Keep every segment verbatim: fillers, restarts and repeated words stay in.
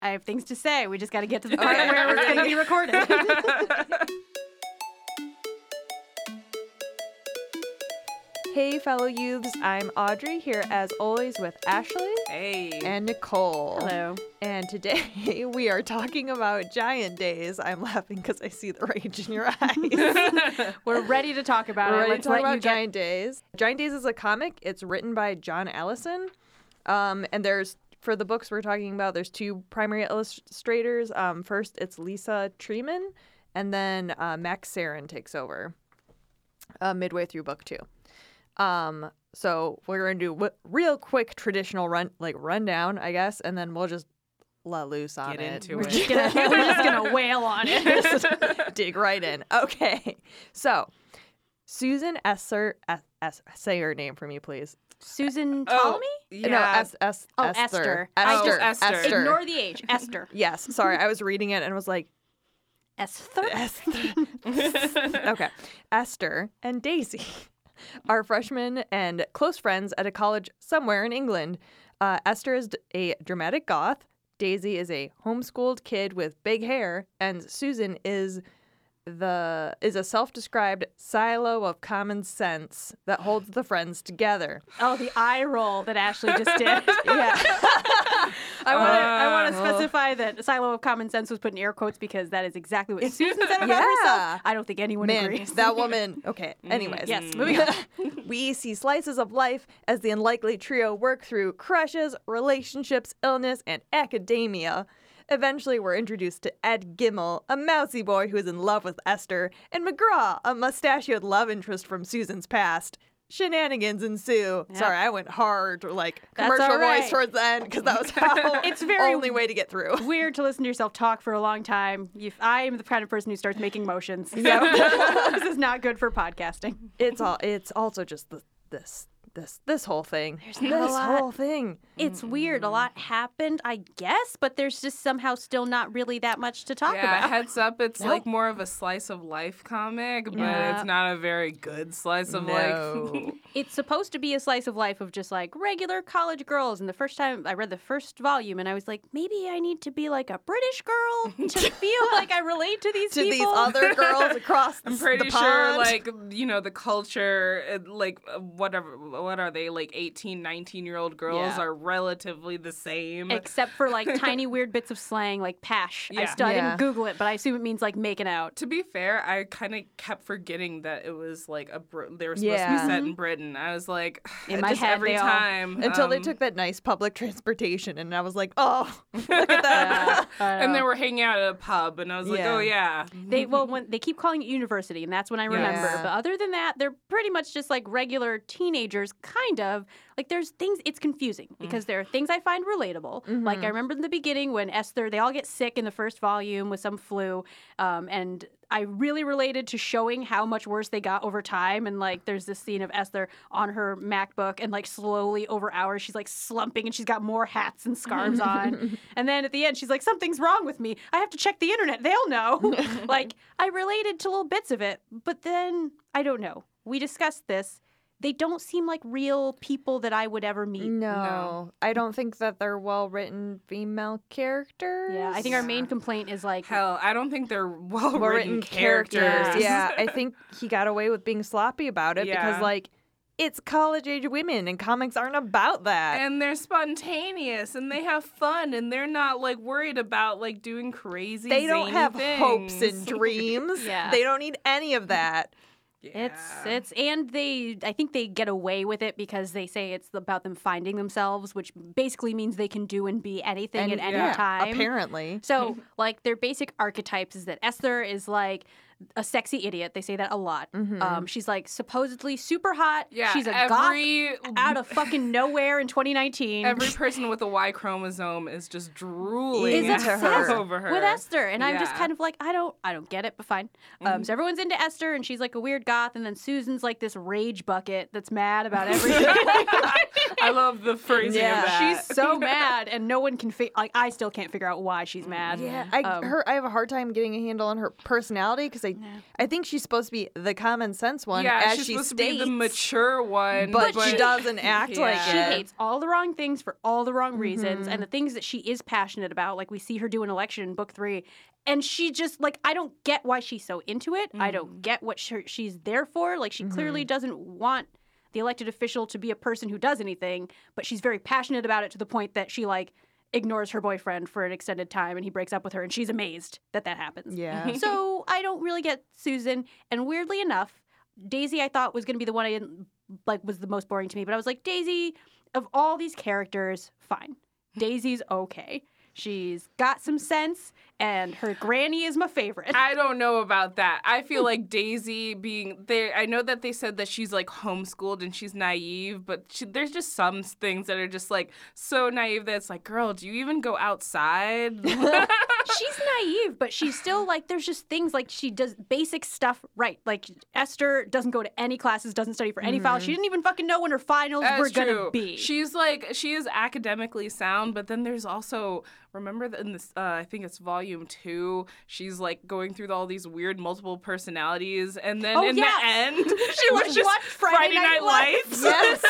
I have things to say. We just got to get to the part where it's going to be recorded. Hey, fellow youths, I'm Audrey here as always with Ashley Hey. and Nicole. Hello. And today we are talking about Giant Days. I'm laughing because I see the rage in your eyes. We're ready to talk about We're it. ready Let's to talk let about you get... Giant Days. Giant Days is a comic. It's written by John Allison. Um, and there's, for the books we're talking about, there's two primary illustrators. Um, first, it's Lisa Treeman, and then uh, Max Sarin takes over uh, midway through book two. Um, so we're going to do w- real quick traditional run, like rundown, I guess, and then we'll just let loose on Get it. into we're it. Just Gonna, we're just going to wail on it. dig right in. Okay. So Susan Esser, es- es- say her name for me, please. Susan Oh, Ptolemy? yeah. No, es- es- Oh, Esther. Esther. Esther. Oh, Esther. Esther. Ignore the H. Esther. Yes. Sorry. I was reading it and was like, Esther? Esther. Okay. Esther and Daisy are freshmen and close friends at a college somewhere in England. Uh, Esther is d- a dramatic goth. Daisy is a homeschooled kid with big hair, and Susan is the is a self-described silo of common sense that holds the friends together. Oh, the eye roll that Ashley just did. Yeah. I want to I want to Uh, specify that silo of common sense was put in air quotes because that is exactly what Susan said about Yeah. herself. I don't think anyone Man, agrees. that woman. Okay. Anyways. Yes, moving on. We see slices of life as the unlikely trio work through crushes, relationships, illness, and academia. Eventually, we're introduced to Ed Gimmel, a mousy boy who is in love with Esther, and McGraw, a mustachioed love interest from Susan's past. Shenanigans ensue. Yeah. Sorry, I went hard, like That's commercial all right. voice towards the end because that was how It's very only way to get through. Weird to listen to yourself talk for a long time. If I am the kind of person who starts making motions. So this is not good for podcasting. It's all. It's also just the, this, this, this whole thing. not a this lot. whole thing. It's weird. A lot happened, I guess, but there's just somehow still not really that much to talk Yeah, about. heads up, it's Nope. like more of a slice of life comic, but Yeah. it's not a very good slice of No. life. It's supposed to be a slice of life of just like regular college girls. And the first time I read the first volume, and I was like, maybe I need to be like a British girl to feel like I relate to these To people. these other girls across the, I'm pretty the sure, pond. like, you know, the culture, uh, like, uh, whatever, what are they, like eighteen, nineteen year old girls Yeah. are relatively the same. Except for like tiny weird bits of slang like pash. I, Yeah. still, I Yeah. didn't Google it, but I assume it means like making out. To be fair, I kind of kept forgetting that it was like a Br- they were supposed to Yeah. be set in Britain. I was like, In my just head, every they all- time Until they um, took that nice public transportation, and I was like, oh, look at that. Yeah, I and know. they were hanging out at a pub, and I was like, Yeah. oh yeah, They well, when they keep calling it university, and that's when I remember. Yeah. But other than that, they're pretty much just like regular teenagers, kind of. Like there's things. It's confusing because there are things I find relatable. Like I remember in the beginning when Esther, they all get sick in the first volume with some flu, um, and I really related to showing how much worse they got over time. And like, there's this scene of Esther on her MacBook, and like slowly over hours, she's like slumping, and she's got more hats and scarves on. And then at the end, she's like, "Something's wrong with me. I have to check the internet. They'll know." Like, I related to little bits of it, but then I don't know. We discussed this. They don't seem like real people that I would ever meet. No, No. I don't think that they're well-written female characters. Yeah, I think our main complaint is like, hell, I don't think they're well well-written written characters. characters. Yeah. Yeah, I think he got away with being sloppy about it Yeah. because, like, it's college-age women, and comics aren't about that. And they're spontaneous, and they have fun, and they're not like worried about like doing crazy. they don't zany have things. hopes and dreams. Yeah. They don't need any of that. Yeah. It's it's and they I think they get away with it because they say it's about them finding themselves, which basically means they can do and be anything And, at any yeah, time. apparently. So like their basic archetypes is that Esther is like a sexy idiot. They say that a lot. Um, she's like supposedly super hot. Yeah, she's a every goth out of fucking nowhere in twenty nineteen. every person with a Y chromosome is just drooling is into at- obsessed over her with Esther, and I'm just Yeah. kind of like, I don't, I don't get it, but fine. Um, so everyone's into Esther, and she's like a weird goth, and then Susan's like this rage bucket that's mad about everything. I love the phrasing Yeah. of that. She's so mad, and no one can fi- like. I still can't figure out why she's mad. Yeah, I Um, her I have a hard time getting a handle on her personality because I Like, I think she's supposed to be the common sense one, yeah, as she's she supposed states, to be the mature one, but, but she doesn't act Yeah. like She it. hates all the wrong things for all the wrong reasons, Mm-hmm. and the things that she is passionate about, like we see her do an election in book three, and she just, like, I don't get why she's so into it. I don't get what she, she's there for. Like, she clearly doesn't want the elected official to be a person who does anything, but she's very passionate about it to the point that she, like, ignores her boyfriend for an extended time, and he breaks up with her, and she's amazed that that happens. Yeah. So I don't really get Susan, and weirdly enough, Daisy I thought was going to be the one I didn't, like, was the most boring to me, but I was like, Daisy, of all these characters, fine. Daisy's okay. She's got some sense, and her granny is my favorite. I don't know about that. I feel like Daisy being there, I know that they said that she's like homeschooled and she's naive, but she, there's just some things that are just like so naive that it's like, girl, do you even go outside? She's naive, but she's still like, there's just things like she does basic stuff right. Like Esther doesn't go to any classes, doesn't study for any files. She didn't even fucking know when her finals That's were going to true. be. She's like, she is academically sound, but then there's also, remember that in this, uh, I think it's volume two, she's like going through all these weird multiple personalities, and then Oh, in yeah. the end, She it was watched just Friday Night Lights. Yes.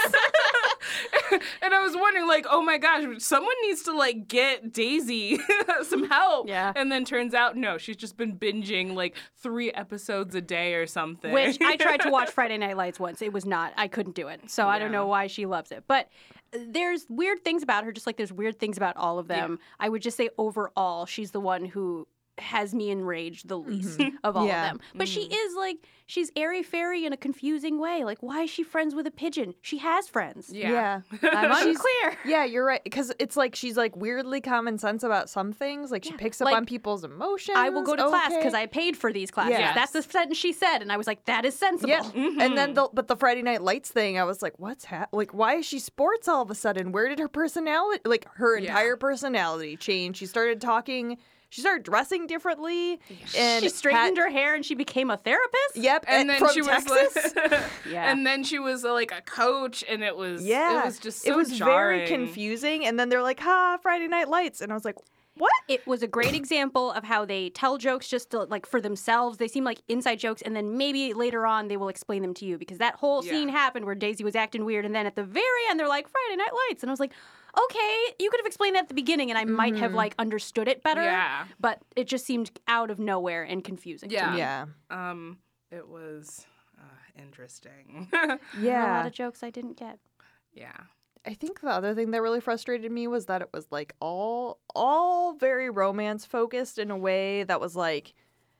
And I was wondering, like, oh my gosh, someone needs to like get Daisy some help. Yeah. And then turns out, no, she's just been binging like three episodes a day or something. Which I tried to watch Friday Night Lights once. It was not. I couldn't do it. So I don't Yeah. know why she loves it. But there's weird things about her, just like there's weird things about all of them. I would just say overall, she's the one who has me enraged the least of all Yeah. of them. But she is like, she's airy-fairy in a confusing way. Like, why is she friends with a pigeon? She has friends. Yeah. I'm She's- unclear. Yeah, you're right. Because it's like she's like weirdly common sense about some things. Like she Yeah. picks up Like, on people's emotions. I will go to class okay. because I paid for these classes. Yes. That's the sentence she said. And I was like, that is sensible. Yeah, and then the but the Friday Night Lights thing, I was like, what's hap- like? Why is she sports all of a sudden? Where did her personality, like her Yeah. entire personality, change? She started talking. She started dressing differently, and She straightened had- her hair and she became a therapist. Yep, And then from she Texas. was like, Yeah. and then she was uh, like a coach, and it was, Yeah, it was just so it was jarring. very confusing. And then they're like, "Ha, Friday Night Lights," and I was like, "What?" It was a great example of how they tell jokes just to, like for themselves. They seem like inside jokes, and then maybe later on they will explain them to you because that whole Yeah. scene happened where Daisy was acting weird, and then at the very end they're like Friday Night Lights, and I was like, okay, you could have explained that at the beginning, and I might have like understood it better. Yeah. But it just seemed out of nowhere and confusing. to Yeah. me. Yeah, Um, it was uh, interesting. There were a yeah. lot of jokes I didn't get. yeah. I think the other thing that really frustrated me was that it was like all all very romance focused in a way that was like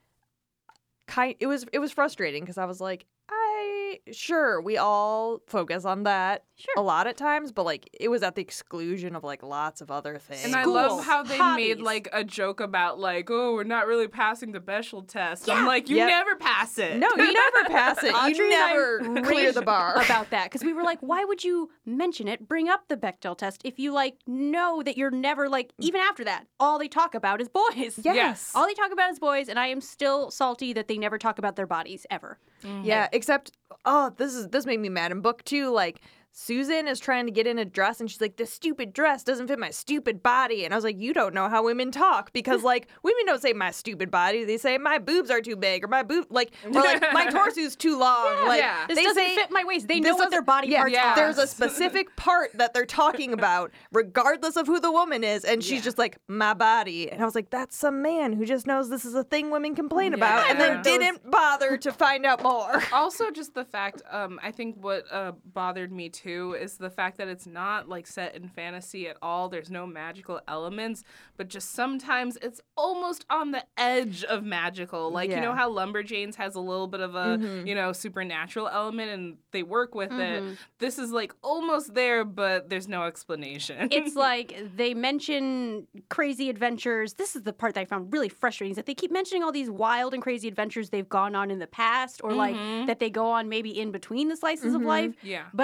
kind it was it was frustrating because I was like, I sure we all focus on that Sure. a lot at times, but like it was at the exclusion of like lots of other things. And I School, love how they hobbies. made like a joke about like, oh, we're not really passing the Bechdel test. Yeah. I'm like, you Yep. never pass it. no, you never pass it. Audrey You and I never clear raged the bar. about that because we were like, why would you mention it, bring up the Bechdel test if you like know that you're never like even after that all they talk about is boys. Yes. Yes. All they talk about is boys, and I am still salty that they never talk about their bodies ever. Yeah, except oh, this is this made me mad in book two. Like Susan is trying to get in a dress, and she's like, "This stupid dress doesn't fit my stupid body." And I was like, "You don't know how women talk because like women don't say my stupid body; they say my boobs are too big or my boob like or like my torso's too long." Like Yeah. This they doesn't say fit my waist. They this know what their doesn't- body yeah, parts yeah. are. There's a specific part that they're talking about, regardless of who the woman is, and she's Yeah. just like, "My body," and I was like, "That's some man who just knows this is a thing women complain about, and Yeah. then didn't bother to find out more." Also, just the fact, um, I think what uh, bothered me too is the fact that it's not like set in fantasy at all. There's no magical elements, but just sometimes it's almost on the edge of magical. Like, you know Yeah. how Lumberjanes has a little bit of a, you know, supernatural element and they work with it. This is like almost there, but there's no explanation. It's like they mention crazy adventures. This is the part that I found really frustrating is that they keep mentioning all these wild and crazy adventures they've gone on in the past or like that they go on maybe in between the slices of life. Yeah. But I don't ever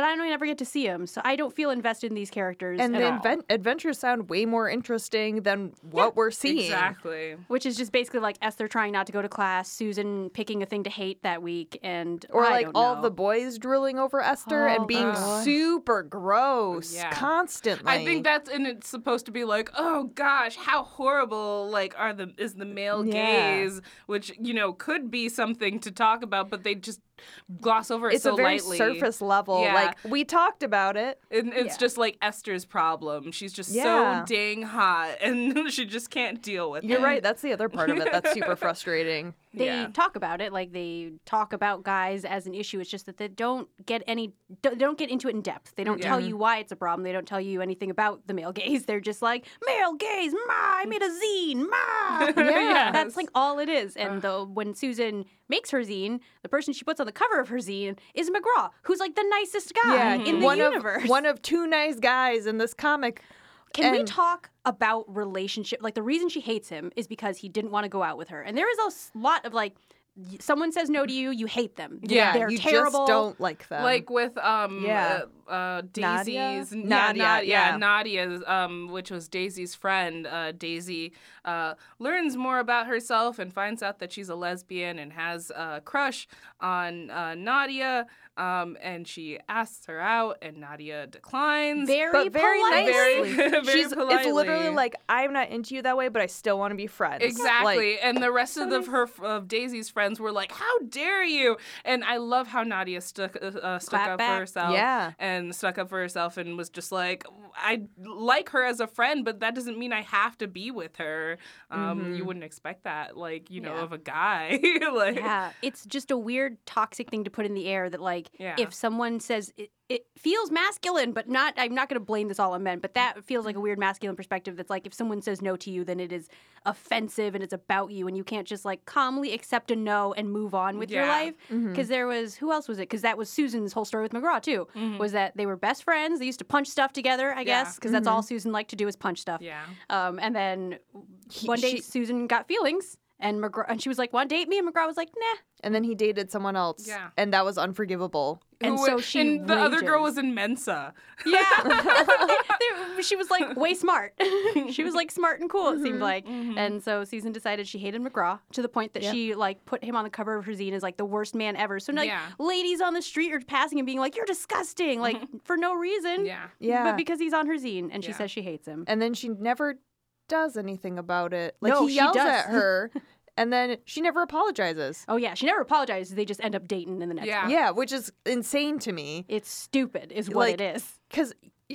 get to see them, so I don't feel invested in these characters And at the all. invent- adventures sound way more interesting than what we're seeing. Exactly. Which is just basically like Esther trying not to go to class, Susan picking a thing to hate that week, and Or I like don't all know. the boys drooling over Esther Oh, and being God. super gross Yeah. constantly. I think that's and it's supposed to be like, oh gosh, how horrible! Like, are the is the male Yeah. gaze, which you know could be something to talk about, but they just gloss over it it's so a very lightly. surface level. Yeah. Like we talked about it. And it's Yeah. just like Esther's problem. She's just Yeah. so dang hot, and she just can't deal with You're it. right. That's the other part of it that's super frustrating. They Yeah. talk about it, like they talk about guys as an issue. It's just that they don't get any, they don't get into it in depth. They don't Yeah. tell you why it's a problem. They don't tell you anything about the male gaze. They're just like, male gaze, ma, I made a zine, ma. Yes. That's like all it is. And the, when Susan makes her zine, the person she puts on the cover of her zine is McGraw, who's like the nicest guy in the one universe. of one of two nice guys in this comic. Can we and- talk about relationship? Like the reason she hates him is because he didn't want to go out with her. And there is a s- lot of like, y- someone says no to you, you hate them. Yeah, they're you terrible. just don't like them. Like with um Yeah. uh, uh Nadia? Daisy's yeah, Nadia, Na- yeah, yeah. Nadia's um which was Daisy's friend. Uh Daisy uh learns more about herself and finds out that she's a lesbian and has a crush on uh Nadia. Um, and she asks her out, and Nadia declines. Very, but very politely. nicely. Very- very She's politely. it's literally like I'm not into you that way, but I still want to be friends. Exactly, Like, and the rest of the, her of Daisy's friends were like, "How dare you!" And I love how Nadia stuck uh, stuck Clap up back. for herself, Yeah. and stuck up for herself, and was just like, "I like her as a friend, but that doesn't mean I have to be with her." Um, You wouldn't expect that, like you know, Yeah. of a guy. like, Yeah, it's just a weird, toxic thing to put in the air that, like, Yeah. if someone says it, it feels masculine, but not, I'm not going to blame this all on men, but that feels like a weird masculine perspective that's like, if someone says no to you, then it is offensive and it's about you, and you can't just, like, calmly accept a no and move on with your Yeah. life. Because there was, who else was it? Because that was Susan's whole story with McGraw, too, was that they were best friends. They used to punch stuff together, I guess, because that's all Susan liked to do is punch stuff. Yeah. Um, and then one day she- Susan got feelings. And McGraw, and she was like, "Want to date me?" And McGraw was like, "Nah." and then he dated someone else. Yeah. And that was unforgivable. And Who- so she and the other girl rages. was in Mensa. Yeah, They- she was like way smart. She was like smart and cool. It seemed like. And so Susan decided she hated McGraw to the point that Yep. she like put him on the cover of her zine as like the worst man ever. So like Yeah. ladies on the street are passing and being like, "You're disgusting," like for no reason. Yeah. Yeah. But because he's on her zine, and she Yeah. says she hates him. And then she never does anything about it. Like No, he she yells does. at her, and then she never apologizes. Oh yeah, she never apologizes. They just end up dating in the next. Yeah. one. Yeah, which is insane to me. It's stupid, is what Like, it is. Because,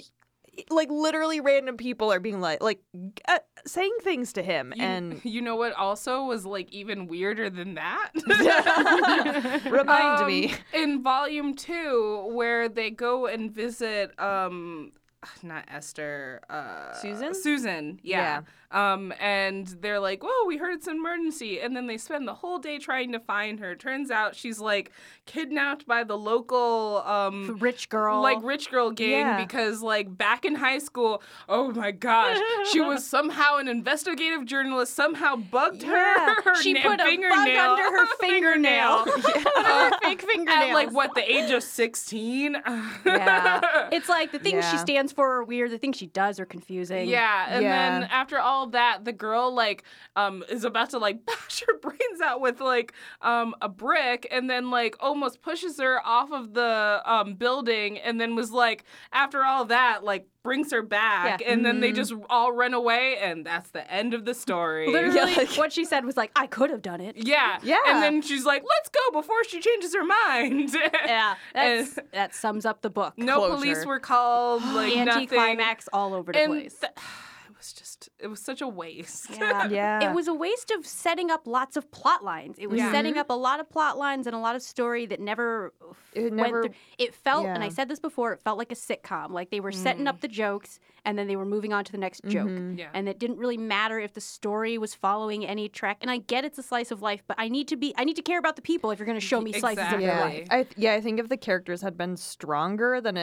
like, literally random people are being like, like, uh, saying things to him, You, and you know what also was like even weirder than that? remind Um, me. in volume two, where they go and visit um not Esther, uh Susan? Susan, yeah. Um and they're like, "Whoa, we heard it's an emergency." And then they spend the whole day trying to find her. Turns out she's like kidnapped by the local um Rich girl. like rich girl gang Yeah. because like back in high school, oh my gosh, she was somehow an investigative journalist, somehow bugged her, Yeah. her she na- put a fingernail bug under her fingernail. Uh, Fake fingernails. at like what the age of sixteen. Yeah. It's like the things she Yeah. stands for are weird. The things she does are confusing. Yeah, and Yeah. then after all that, the girl like um is about to like bash her brains out with like um a brick, and then like almost pushes her off of the um building, and then was like, after all that, like brings her back, Yeah. and then they just all run away, and that's the end of the story. Literally, Yeah, like- what she said was like, "I could have done it." Yeah, Yeah. and then she's like, "Let's go before she changes her mind." Yeah, that's, And- that sums up the book. No Closure. police were called. Like nothing. Anticlimax all over the And place. th- it was just, it was such a waste. Yeah. Yeah. It was a waste of setting up lots of plot lines. It was Yeah. setting up a lot of plot lines and a lot of story that never It went never- through. It felt, and I yeah. said this before, it felt like a sitcom. Like they were setting up the jokes and then they were moving on to the next joke. Yeah. And it didn't really matter if the story was following any track. And I get it's a slice of life, but I need to be I need to care about the people if you're going to show me slices of their Exactly. life. I th- yeah, I think if the characters had been stronger, then it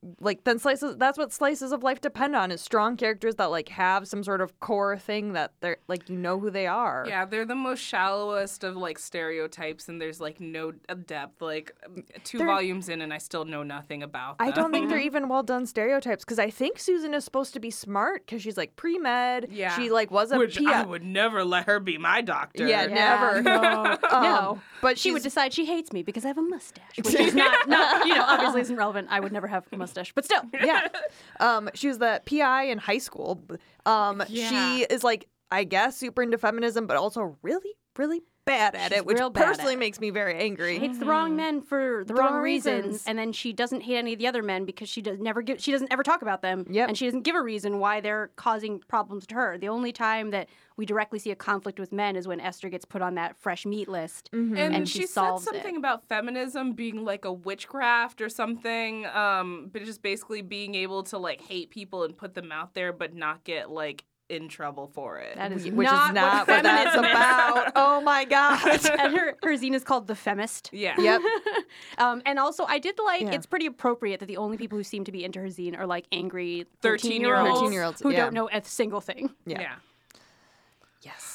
like then slices that's what slices of life depend on is strong characters that like have some sort of core thing that they're like you know who they are. Yeah, they're the most shallowest of like stereotypes, and there's like no depth. Like two They're- volumes in, and I still know nothing about them. I don't think they're even well done stereotypes because I think Susan is supposed to be smart because she's like pre med. Yeah. She like was a Which P I. I would never let her be my doctor. Yeah, never. No. Um, No. But She would she's- decide she hates me because I have a mustache, which is not, not, you know, obviously isn't relevant. I would never have a mustache, but still. yeah. Um, she was the P I in high school. Um, Yeah. She is like, I guess, super into feminism, but also really, really bad at She's it, which real bad at personally it. makes me very angry. Hates the wrong men for the, The wrong, wrong reasons. reasons. and then she doesn't hate any of the other men because she does never give. She doesn't ever talk about them, Yep. and she doesn't give a reason why they're causing problems to her. The only time that we directly see a conflict with men is when Esther gets put on that fresh meat list, And, and she, she said solves something it. about feminism being like a witchcraft or something, um, but just basically being able to like hate people and put them out there, but not get like in trouble for it. That is which not is not what, what that's feminism is. about. Oh my god. And her her zine is called The Femist. yeah. Yep. Um, and also, I did like Yeah. it's pretty appropriate that the only people who seem to be into her zine are like angry thirteen-year-olds. thirteen-year-olds thirteen-year-olds, who yeah. don't know a single thing. Yeah. Yeah. Yes.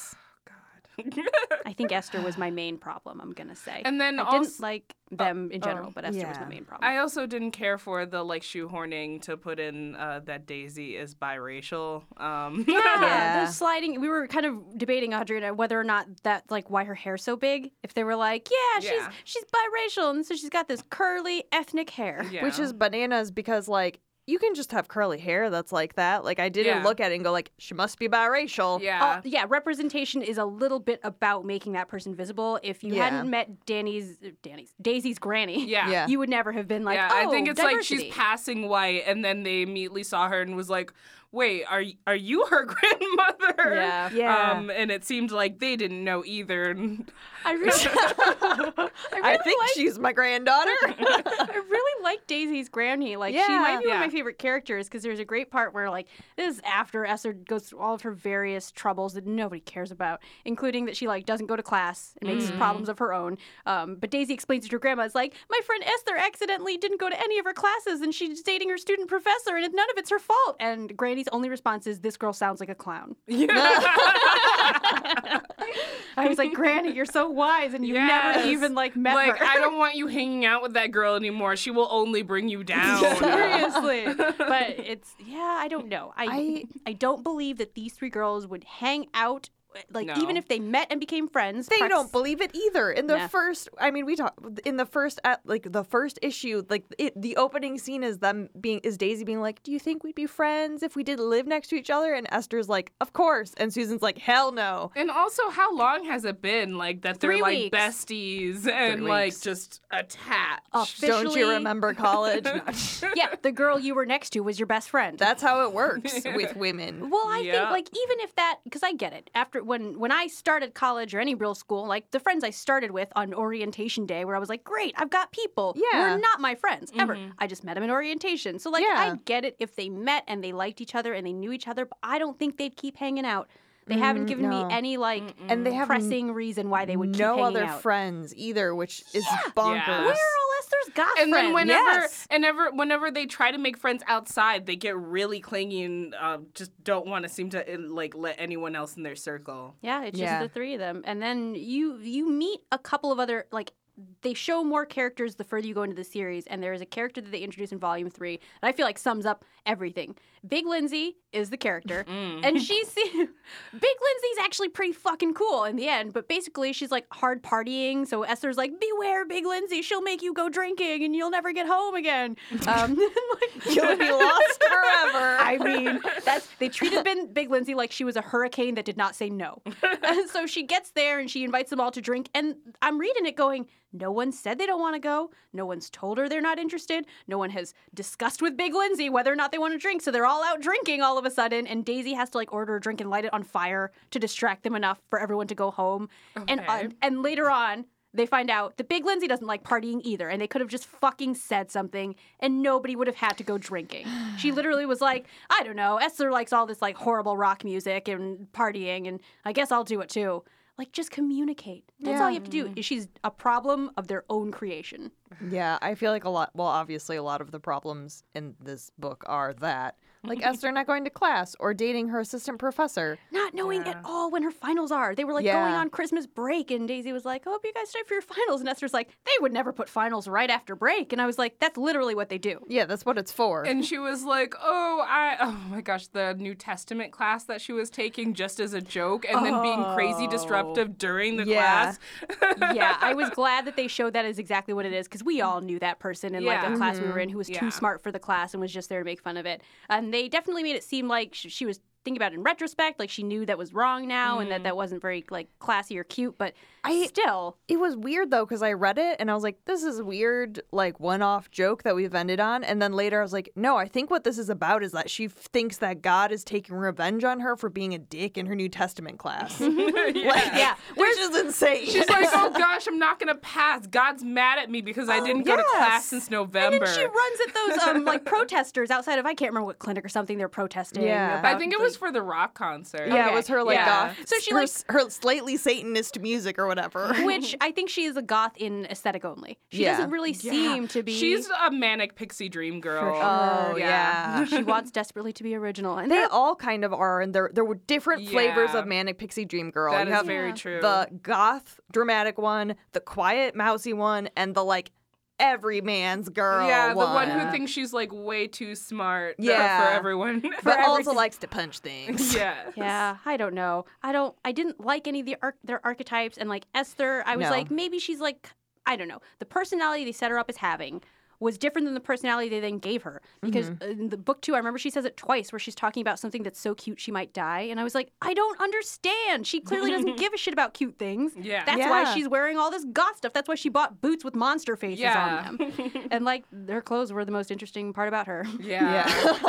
I think Esther was my main problem, I'm going to say. And then I also- didn't like them in general, oh, but Esther was yeah. my main problem. I also didn't care for the like shoehorning to put in uh, that Daisy is biracial. Um, yeah, Yeah. the sliding. We were kind of debating, Audrey and I, whether or not that, like, why her hair's so big. If they were like, yeah, she's Yeah. she's biracial, and so she's got this curly ethnic hair. yeah. Which is bananas because like you can just have curly hair that's like that. Like I didn't Yeah. look at it and go like she must be biracial. yeah. Uh, yeah, representation is a little bit about making that person visible. If you Yeah. hadn't met Danny's, Danny's, Daisy's granny, yeah. Yeah. you would never have been like, yeah, oh, I think it's diversity. like she's passing white, and then they immediately saw her and was like, "Wait, are y- are you her grandmother?" Yeah. Yeah. Um, and it seemed like they didn't know either. I really, I, really I think like, she's my granddaughter. I really like Daisy's granny. Like, she Yeah. might be one Yeah. of my favorite characters because there's a great part where, like, this is after Esther goes through all of her various troubles that nobody cares about, including that she, like, doesn't go to class and makes problems of her own. Um, but Daisy explains to her grandma, it's like, my friend Esther accidentally didn't go to any of her classes and she's dating her student professor and none of it's her fault. And Granny's only response is, this girl sounds like a clown. I was like, Granny, you're so wise and you Yes. never even, like, met Like, her. I don't want you hanging out with that girl anymore. She will only bring you down. Seriously. But it's, yeah, I don't know. I, I- I don't believe that these three girls would hang out, like, No. even if they met and became friends. They prac- don't believe it either. In the Nah. first, I mean, we talk in the first, at like the first issue, like it, the opening scene is them being is Daisy being like, "Do you think we'd be friends if we didn't live next to each other?" And Esther's like, "Of course," and Susan's like, "Hell no." And also, how long has it been like that? They're Three like weeks. besties and like weeks. just attached. Officially- Don't you remember college? Yeah, the girl you were next to was your best friend. That's how it works with women. Well, I Yeah. think like even if that, because I get it. After when when I started college or any real school, like the friends I started with on orientation day, where I was like, great, I've got people. Yeah. were not my friends ever. I just met them in orientation. So like Yeah. I get it if they met and they liked each other and they knew each other, but I don't think they'd keep hanging out. They haven't given no. me any like And they have pressing reason why they would keep no hanging other out. friends either, which is bonkers. Yeah. Where are all Esther's got And friends? then whenever, Yes. and ever, whenever they try to make friends outside, they get really clingy and uh, just don't want to seem to uh, like let anyone else in their circle. Yeah, it's Yeah. just the three of them. And then you you meet a couple of other like they show more characters the further you go into the series, and there is a character that they introduce in volume three that I feel like sums up everything. Big Lindsay is the character, and she's Big Lindsay's actually pretty fucking cool in the end. But basically, she's like hard partying. So Esther's like, "Beware, Big Lindsay. She'll make you go drinking, and you'll never get home again." Um, like, You'll be lost forever. I mean, that's they treated Ben, Big Lindsay like she was a hurricane that did not say no. And so she gets there and she invites them all to drink. And I'm reading it going, no one said they don't want to go. No one's told her they're not interested. No one has discussed with Big Lindsay whether or not they want to drink. So they're all out drinking all of a sudden. And Daisy has to like order a drink and light it on fire to distract them enough for everyone to go home. And Okay. uh, and later on, they find out that Big Lindsay doesn't like partying either, and they could have just fucking said something, and nobody would have had to go drinking. She literally was like, I don't know, Esther likes all this like horrible rock music and partying, and I guess I'll do it too. Like, just communicate. That's Yeah. all you have to do. She's a problem of their own creation. Yeah, I feel like a lot, well, obviously a lot of the problems in this book are that. Like Esther not going to class or dating her assistant professor. Not knowing Yeah. at all when her finals are. They were like Yeah. going on Christmas break, and Daisy was like, I hope you guys stay for your finals. And Esther's like, they would never put finals right after break. And I was like, that's literally what they do. Yeah, that's what it's for. And she was like, oh, I, oh my gosh, the New Testament class that she was taking just as a joke and then being crazy disruptive during the Yeah. class. Yeah, I was glad that they showed that as exactly what it is, because we all knew that person in like Yeah. a class we were in who was Yeah. too smart for the class and was just there to make fun of it. And they definitely made it seem like sh- she was thinking about it in retrospect, like she knew that was wrong now and that that wasn't very like classy or cute, but I- still. It was weird though, because I read it and I was like, this is a weird, like, one-off joke that we've ended on. And then later I was like, no, I think what this is about is that she f- thinks that God is taking revenge on her for being a dick in her New Testament class. yeah. Yeah, Which is insane. She's like, oh gosh, I'm not gonna pass. God's mad at me because I didn't go to yes. class since November. And then she runs at those um, like protesters outside of I can't remember what clinic or something they're protesting. Yeah. about, I think it like- was for the rock concert. yeah, Okay. it was her, like, Yeah. goth. So she, her, like- her slightly Satanist music or whatever. which I think she is a goth in aesthetic only. She Yeah. doesn't really seem to be. She's a manic pixie dream girl. sure. Oh, yeah. she wants desperately to be original, and They that- all kind of are, and there there were different flavors Yeah. of Manic Pixie Dream Girl. That you is have very Yeah. true. the goth dramatic one, the quiet mousy one, and the like every man's girl yeah, the one. one who thinks she's like way too smart uh, Yeah. for everyone. but for also everything. likes to punch things. yeah. Yeah, I don't know. I don't. I didn't like any of the arch- their archetypes, and like Esther, I was No. like, maybe she's like, I don't know. The personality they set her up as having was different than the personality they then gave her. Because Mm-hmm. in the book two, I remember she says it twice, where she's talking about something that's so cute she might die, and I was like, I don't understand. She clearly doesn't give a shit about cute things. Yeah. That's why Yeah. she's wearing all this goth stuff. That's why she bought boots with monster faces Yeah. on them. And like her clothes were the most interesting part about her. Yeah.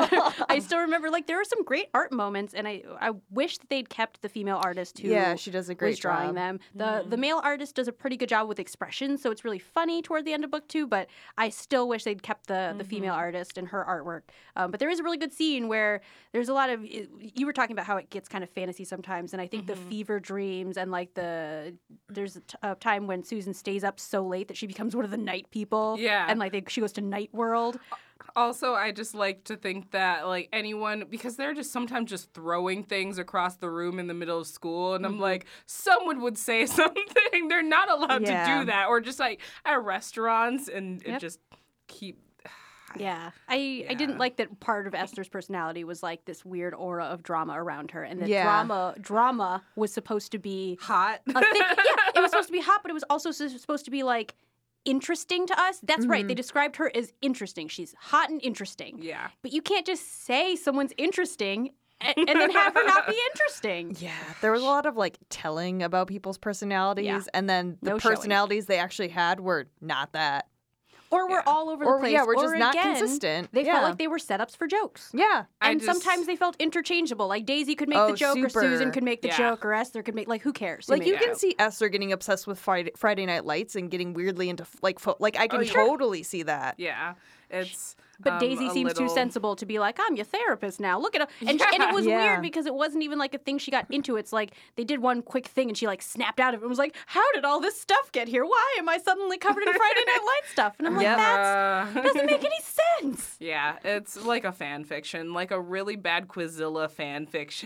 I still remember, like, there were some great art moments, and I I wish that they'd kept the female artist who Yeah, she does a great was drawing job. them. The the male artist does a pretty good job with expression, so it's really funny toward the end of book two, but I still wish they'd kept the, the female artist and her artwork. Um, but there is a really good scene where there's a lot of, you were talking about how it gets kind of fantasy sometimes, and I think the fever dreams and, like, the, there's a, t- a time when Susan stays up so late that she becomes one of the night people. Yeah. And, like, they, she goes to Night World. Also, I just like to think that, like, anyone, because they're just sometimes just throwing things across the room in the middle of school, and I'm like, someone would say something. They're not allowed Yeah. to do that. Or just, like, at restaurants, and Yep. it just keep... Yeah. I, I didn't Yeah. like that part of Esther's personality was like this weird aura of drama around her, and that Yeah. drama drama was supposed to be Hot. a thing. Yeah, it was supposed to be hot, but it was also s- supposed to be like interesting to us. That's right. They described her as interesting. She's hot and interesting. Yeah. But you can't just say someone's interesting and, and then have her not be interesting. Yeah, there was a lot of like telling about people's personalities, Yeah. and then the No showing. personalities they actually had were not that. Or we're Yeah. all over Or, the place. yeah, we're or just not again, consistent. They Yeah. felt like they were setups for jokes. Yeah, I And just- sometimes they felt interchangeable. Like Daisy could make Oh, the joke, super. or Susan could make the Yeah. joke, or Esther could make, like, who cares? Who like made you it? can see Esther getting obsessed with Friday, Friday Night Lights and getting weirdly into like fo- like I can Oh, yeah. totally see that. Yeah. It's... But um, Daisy a seems little... too sensible to be like, I'm your therapist now. Look at her. And, she- and it was Yeah. weird because it wasn't even like a thing she got into. It's like they did one quick thing and she like snapped out of it and was like, how did all this stuff get here? Why am I suddenly covered in Friday Night Light stuff? And I'm like, Yep. that Uh, doesn't make any sense. Yeah, it's like a fan fiction, like a really bad Quizilla fan fiction.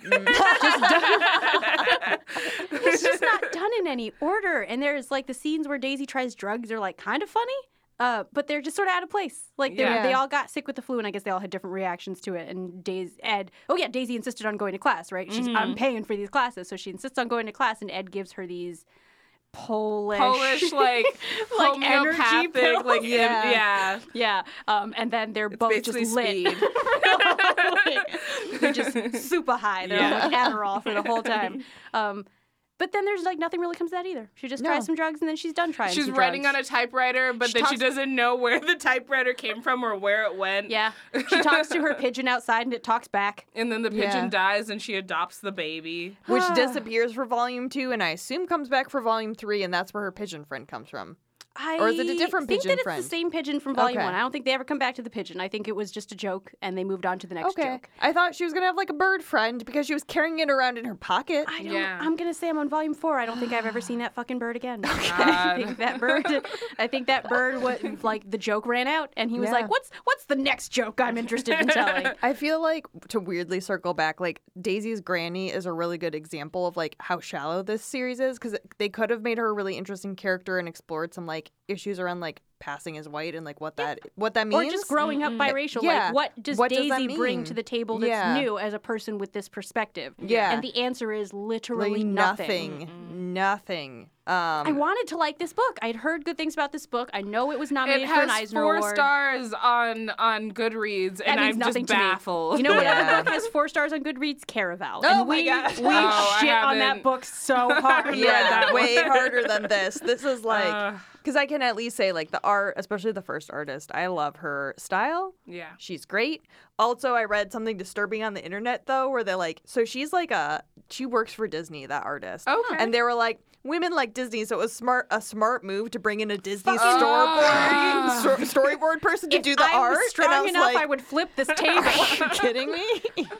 It's just not done in any order. And there's like the scenes where Daisy tries drugs are like kind of funny. Uh, but they're just sort of out of place. Like they're Yeah. they all got sick with the flu, and I guess they all had different reactions to it. And Daisy, Ed, oh yeah, Daisy insisted on going to class, right? She's I'm paying for these classes, so she insists on going to class, and Ed gives her these Polish, Polish, like, like energy homeopathic, pills. like, Yeah. yeah. yeah. Um, and then they're It's both basically just lit. speed. They're just super high. They're on Yeah. like Adderall for the whole time. Um, But then there's like nothing really comes of that either. She just No. tries some drugs and then she's done trying She's some writing drugs. on a typewriter, but She then she talks- doesn't know where the typewriter came from or where it went. Yeah. She talks to her pigeon outside and it talks back. And then the pigeon Yeah. dies and she adopts the baby. Which disappears for volume two, and I assume comes back for volume three, and that's where her pigeon friend comes from. I Or is it a different think pigeon that it's friend? the same pigeon from volume Okay. one. I don't think they ever come back to the pigeon. I think it was just a joke and they moved on to the next Okay. joke. I thought she was going to have like a bird friend because she was carrying it around in her pocket. I don't, Yeah. I'm gonna say I'm on volume four. I don't think I've ever seen that fucking bird again. I God. think that bird. I think that bird. What like the joke ran out, and he was Yeah. like, "What's what's the next joke I'm interested in telling?" I feel like, to weirdly circle back, like Daisy's granny is a really good example of like how shallow this series is, because they could have made her a really interesting character and explored some like issues around like passing as white and like what that what that Or means. just growing up biracial. Yeah. Like, what does What does Daisy that bring mean? to the table that's Yeah. new as a person with this perspective? Yeah. And the answer is literally Like, nothing. nothing. Nothing. Um, I wanted to like this book. I'd heard good things about this book. I know it was nominated It for an has Eisner four Award. stars on on Goodreads, That and means I'm nothing just to me. baffled. You know what Yeah. other book has four stars on Goodreads? Caraval. Oh and my we, gosh. we Oh, I shit on that haven't- book so hard. yeah, that way one. harder than this. This is like, Uh, because I can at least say like the art, especially the first artist. I love her style. yeah. She's great. Also, I read something disturbing on the internet though, where they're like, so she's like a she works for Disney, that artist. Okay. And they were like, women like Disney, so it was smart a smart move to bring in a Disney Fucking- storyboard sto- storyboard person to If do the I art. was strong and I was enough, like, I would flip this table. Are you kidding me?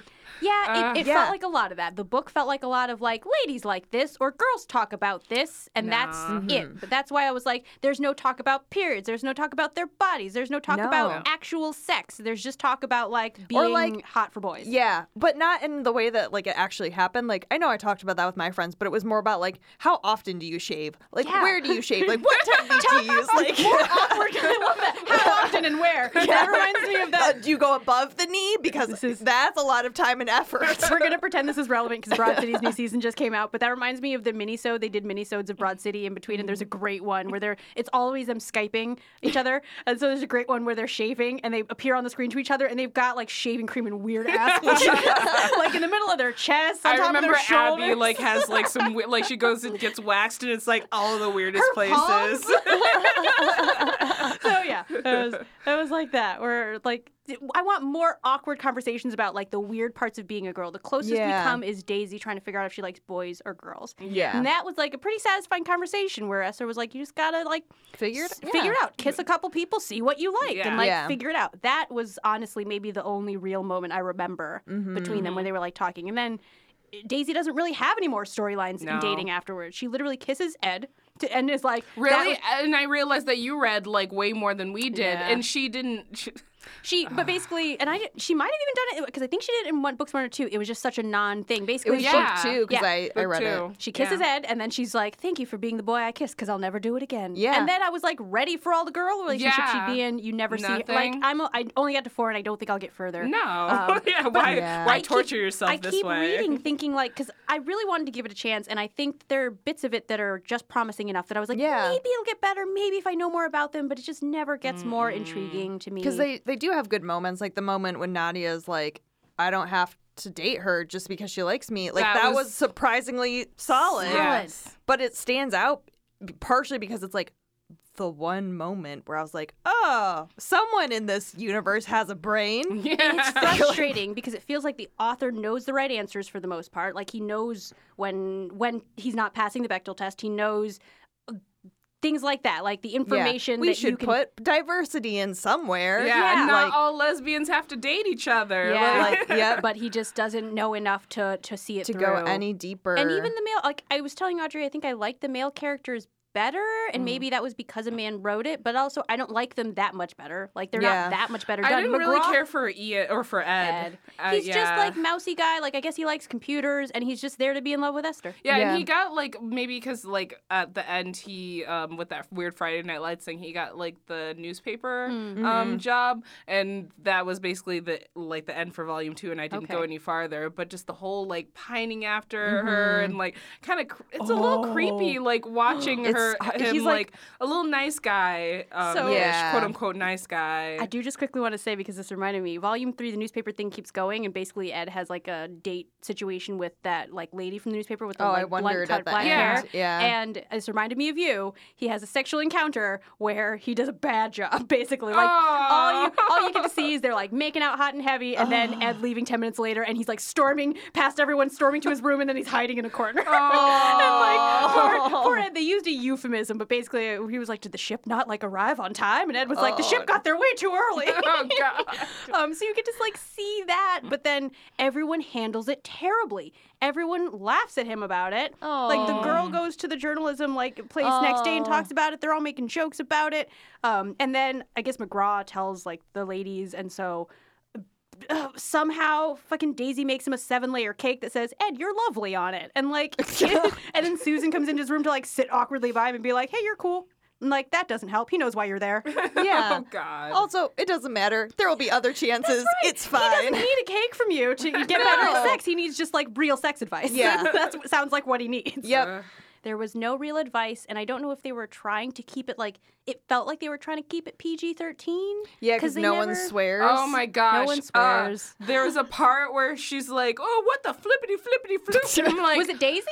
Yeah, it, it Uh, yeah. felt like a lot of that. The book felt like a lot of like ladies like this or girls talk about this, and that's Nah. it. But that's why I was like, there's no talk about periods. There's no talk about their bodies. There's no talk No. about actual sex. There's just talk about like being like- hot for boys. Yeah, but not in the way that like it actually happened. Like I know I talked about that with my friends, but it was more about like how often do you shave? Like Yeah. where do you shave? Like what technique do you use? Like More awkward. I love that. How often and where? That reminds me of Uh, that. do you go above the knee? Because that's a lot of time and effort. We're gonna pretend this is relevant because Broad City's new season just came out, but that reminds me of the minisode. They did minisodes of Broad City in between, and there's a great one where they're it's always them Skyping each other, and so there's a great one where they're shaving and they appear on the screen to each other, and they've got like shaving cream and weird ass, like in the middle of their chest, on I top remember of their shoulders. Abby like has like some we- like she goes and gets waxed and it's like all the weirdest Her places. palms? So yeah, it was it was like that. Where like I want more awkward conversations about like the weird parts of being a girl. The closest Yeah. we come is Daisy trying to figure out if she likes boys or girls. Yeah. And that was like a pretty satisfying conversation where Esther was like, you just gotta like Figure it- s- yeah. figure it out, kiss a couple people, see what you like, Yeah. and like Yeah. figure it out. That was honestly maybe the only real moment I remember Mm-hmm. between them when they were like talking, and then. Daisy doesn't really have any more storylines in No. dating afterwards. She literally kisses Ed to, and is like, that Really? was- And I realized that you read like way more than we did, Yeah. and she didn't. She, She, but basically, and I, did- she might have even done it because I think she did it in one books one or two. It was just such a non thing. It Basically, was she, Yeah. book two because Yeah. I, I book read two. it. she kisses Yeah. Ed, and then she's like, "Thank you for being the boy I kissed, because I'll never do it again." Yeah. And then I was like, ready for all the girl relationships Yeah. she'd be in. You never see like Nothing. I'm. A, I only got to four, and I don't think I'll get further. no. Um, yeah. Why? Yeah. Why I keep- torture yourself I this keep way? reading, thinking like, because I really wanted to give it a chance, and I think there are bits of it that are just promising enough that I was like, Yeah. maybe it'll get better, maybe if I know more about them, but it just never gets more intriguing to me. Because they, they do have good moments, like the moment when Nadia's like, I don't have to date her just because she likes me. Like, That that, was- was, surprisingly solid. Solid. Yes. But it stands out partially because it's like the one moment where I was like, oh, someone in this universe has a brain. Yeah. It's frustrating because it feels like the author knows the right answers for the most part. Like he knows when when he's not passing the Bechdel test, he knows uh, things like that, like the information we that should you can put diversity in somewhere. Yeah, Yeah. and not Like- all lesbians have to date each other. Yeah, like, yeah. but he just doesn't know enough to to see it to through. go any deeper. And even the male, like I was telling Audrey, I think I like the male characters better, and maybe that was because a man wrote it, but also I don't like them that much better. Like they're Yeah. not that much better I done. didn't really McGraw- care for Ian or for Ed. Ed. Uh, He's just yeah. like mousy guy. Like I guess he likes computers, and he's just there to be in love with Esther. Yeah, Yeah. and he got like maybe because like at the end he um with that weird Friday Night Lights thing he got like the newspaper Mm-hmm. um job, and that was basically the like the end for volume two, and I didn't go Okay. any farther. But just the whole like pining after her and like kind of cr- it's a little creepy like watching It's her for uh, him he's like, like- a little nice guy, um, So- ish, Yeah. quote unquote nice guy. I do just quickly want to say, because this reminded me, volume three, the newspaper thing keeps going, and basically Ed has like a date situation with that like lady from the newspaper with the Oh, I like blunt wondered cut at the black end. hair. Yeah. And this reminded me of you. He has a sexual encounter where he does a bad job, basically. Like Aw. all you all you get to see is they're like making out hot and heavy, and then Ed leaving ten minutes later, and he's like storming past everyone, storming to his room, and then he's hiding in a corner. and like poor, poor Ed, they used a euphemism, but basically he was like, "Did the ship not like arrive on time?" And Ed was like, "The ship got there way too early." Oh God. Um, so you get to like see that, but then everyone handles it terribly. Everyone laughs at him about it. Like the girl goes to the journalism like place next day and talks about it. They're all making jokes about it. Um, and then I guess McGraw tells like the ladies, and so uh, somehow fucking Daisy makes him a seven layer cake that says "Ed, you're lovely" on it, and like, and then Susan comes into his room to like sit awkwardly by him and be like, "Hey, you're cool." And like that doesn't help. He knows why you're there. Yeah. Oh God. Also, it doesn't matter. There will be other chances. It's He fine. doesn't need a cake from you to get better at No. sex. He needs just like real sex advice. Yeah. That's what sounds like what he needs. Yep. Uh, There was no real advice, and I don't know if they were trying to keep it like it felt like they were trying to keep it P G thirteen. Yeah, because they no never- one swears. Oh my gosh. one Uh, swears. there was a part where she's like, "Oh, what the flippity flippity flip?" And I'm like, Was it Daisy?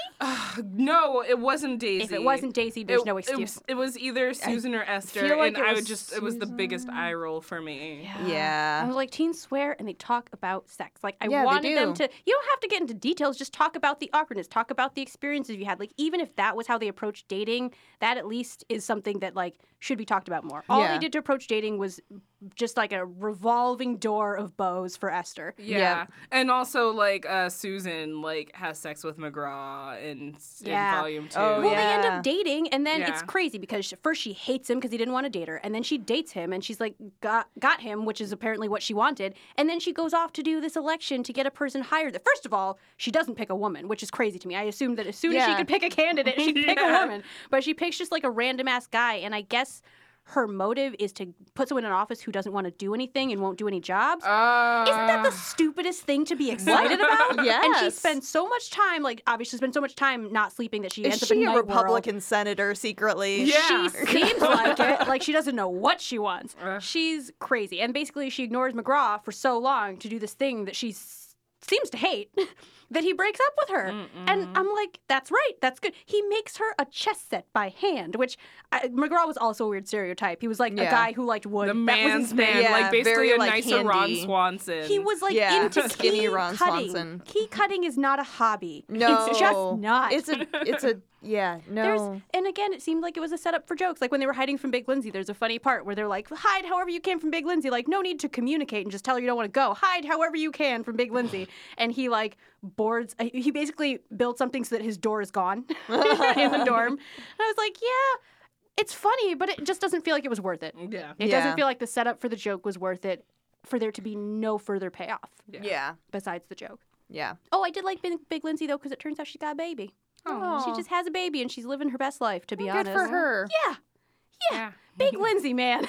no, it wasn't Daisy. If it wasn't Daisy, there's It- no it- excuse. It, was either Susan or Esther, feel like and it I was would just, it was the biggest eye roll for me. Yeah. I was like, teens swear and they talk about sex. Like, I Yeah, they wanted them do. to, you don't have to get into details, just talk about the awkwardness, talk about the experiences you had. Like, even if that was how they approached dating, that at least is something that, like, should be talked about more. All Yeah. they did to approach dating was just like a revolving door of bows for Esther. Yeah. Yeah. And also, like, uh, Susan, like, has sex with McGraw in, Yeah. in volume two. Oh, Well, they end yeah. up dating, and then it's Yeah. crazy because sh- first she hates him because he didn't want to date her, and then she dates him, and she's like, got, got him, which is apparently what she wanted, and then she goes off to do this election to get a person hired. That first of all, she doesn't pick a woman, which is crazy to me. I assumed that as soon as she Yeah. could pick a candidate, she'd pick a Yeah. woman, but she picks just like a random ass guy, and I guess her motive is to put someone in office who doesn't want to do anything and won't do any jobs. Uh, Isn't that the stupidest thing to be excited about? And she Yes. spends so much time, like, obviously spends so much time not sleeping that she Is ends up she in a Night World. Republican senator secretly? Yeah. She seems like it. Like, she doesn't know what she wants. Uh. She's crazy. And basically, she ignores McGraw for so long to do this thing that she s- seems to hate. That he breaks up with her. And I'm like, that's right. That's good. He makes her a chess set by hand, which I, McGraw was also a weird stereotype. He was like a Yeah. guy who liked wood. the that was man's his man, thing. Yeah, like basically very, a like, nicer Ron handy. Swanson. He was like Yeah. into Skinny key Ron cutting. Swanson. Key cutting is not a hobby. No. It's just not. It's a, it's a, yeah, no. There's, and again, it seemed like it was a setup for jokes. Like when they were hiding from Big Lindsay, there's a funny part where they're like, hide however you can from Big Lindsay. Like, no need to communicate and just tell her you don't want to go. Hide however you can from Big Lindsay. And he, like, boards, uh, he basically built something so that his door is gone in the dorm. And I was like, yeah, it's funny, but it just doesn't feel like it was worth it. Yeah. It Yeah. doesn't feel like the setup for the joke was worth it for there to be no further payoff yeah, besides the joke. yeah. Oh, I did like Big, Big Lindsay, though, because it turns out she got a baby. Oh. She just has a baby, and she's living her best life, to be Good honest. for her. Yeah. Yeah. Yeah. Big Lindsay, man.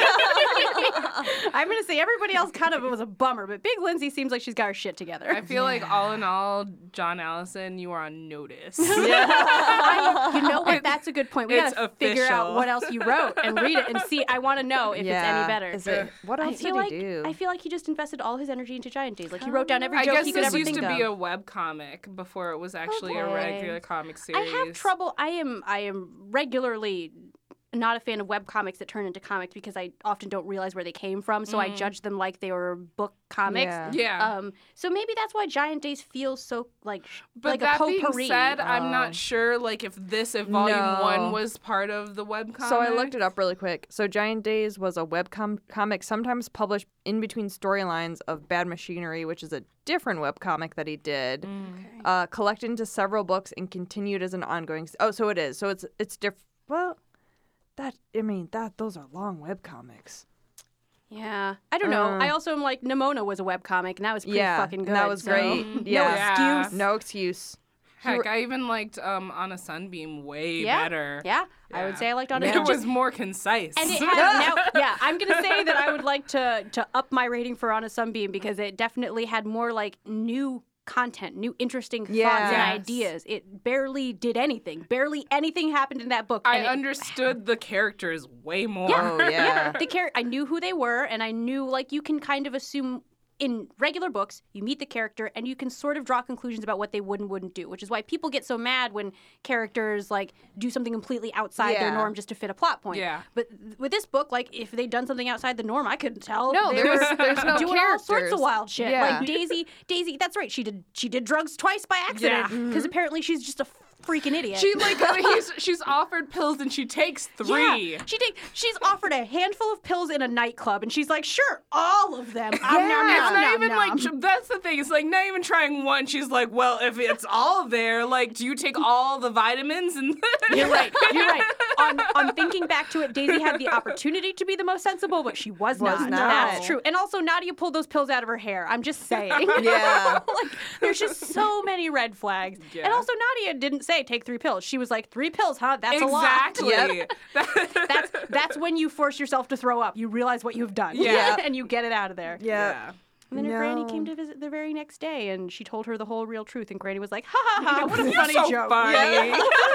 I'm going to say everybody else kind of was a bummer, but Big Lindsay seems like she's got her shit together. I feel like all in all, John Allison, you are on notice. I, you know what? That's a good point. We It's got to figure out official. what else you wrote and read it and see. I want to know if yeah. it's any better. Is it, what I else feel did like he do? I feel like he just invested all his energy into Giant Days. Like he wrote down every I joke guess he could this ever used think to of. be a web comic before it was actually a Okay. regular comic series. I have trouble. I am. I am regularly not a fan of web comics that turn into comics because I often don't realize where they came from. So I judge them like they were book comics. Yeah. Yeah. Um. So maybe that's why Giant Days feels so like But like that a being potpourri. said, I'm Oh. not sure like if this if volume No. one was part of the webcomic. So I looked it up really quick. So Giant Days was a webcomic comic sometimes published in between storylines of Bad Machinery, which is a different webcomic that he did, uh, collected into several books and continued as an ongoing. Oh, so it is. So it's it's different. Well, that I mean that those are long webcomics. Yeah, I don't know. Uh. I also am like Nimona was a webcomic, and that was pretty Yeah, fucking good. that was so- great. No Yeah. Yeah. excuse. No excuse. Heck, I even liked um, On a Sunbeam way Yeah, better. yeah, I would Yeah. say I liked On a It Sunbeam. was more concise. And it has now, yeah, I'm gonna say that I would like to to up my rating for On a Sunbeam because it definitely had more like new content, new interesting thoughts Yes. and ideas. It barely did anything. Barely anything happened in that book. I and it- understood the characters way more. Yeah. Oh, yeah. the char- I knew who they were, and I knew, like, you can kind of assume in regular books, you meet the character and you can sort of draw conclusions about what they would and wouldn't do, which is why people get so mad when characters, like, do something completely outside their Yeah. norm just to fit a plot point. Yeah. But th- with this book, like, if they'd done something outside the norm, I couldn't tell. No, They there's- were there's no doing all sorts characters. of wild shit. Yeah. Like, Daisy, Daisy, that's right, she did she did drugs twice by accident. Yeah. Because apparently she's just a freaking idiot. She like he's, she's offered pills and she takes three. Yeah, she take, she's offered a handful of pills in a nightclub, and she's like, "Sure, all of them." Yeah. It's not nom, even nom. like tr- that's the thing. It's like not even trying one. She's like, well, if it's all there, like, do you take all the vitamins? And You're right. You're right. On, on thinking back to it, Daisy had the opportunity to be the most sensible, but she was, Was not. not. That's true. And also, Nadia pulled those pills out of her hair. I'm just saying. Yeah. Like, there's just so many red flags. Yeah. And also, Nadia didn't say take three pills. She was like, three pills, huh? That's a lot. exactly. That's that's when you force yourself to throw up. You realize what you've done. Yeah. And you get it out of there. Yeah. yeah. And then her granny No. came to visit the very next day, and she told her the whole real truth. And Granny was like, "Ha ha ha! What a You're funny so joke!" funny.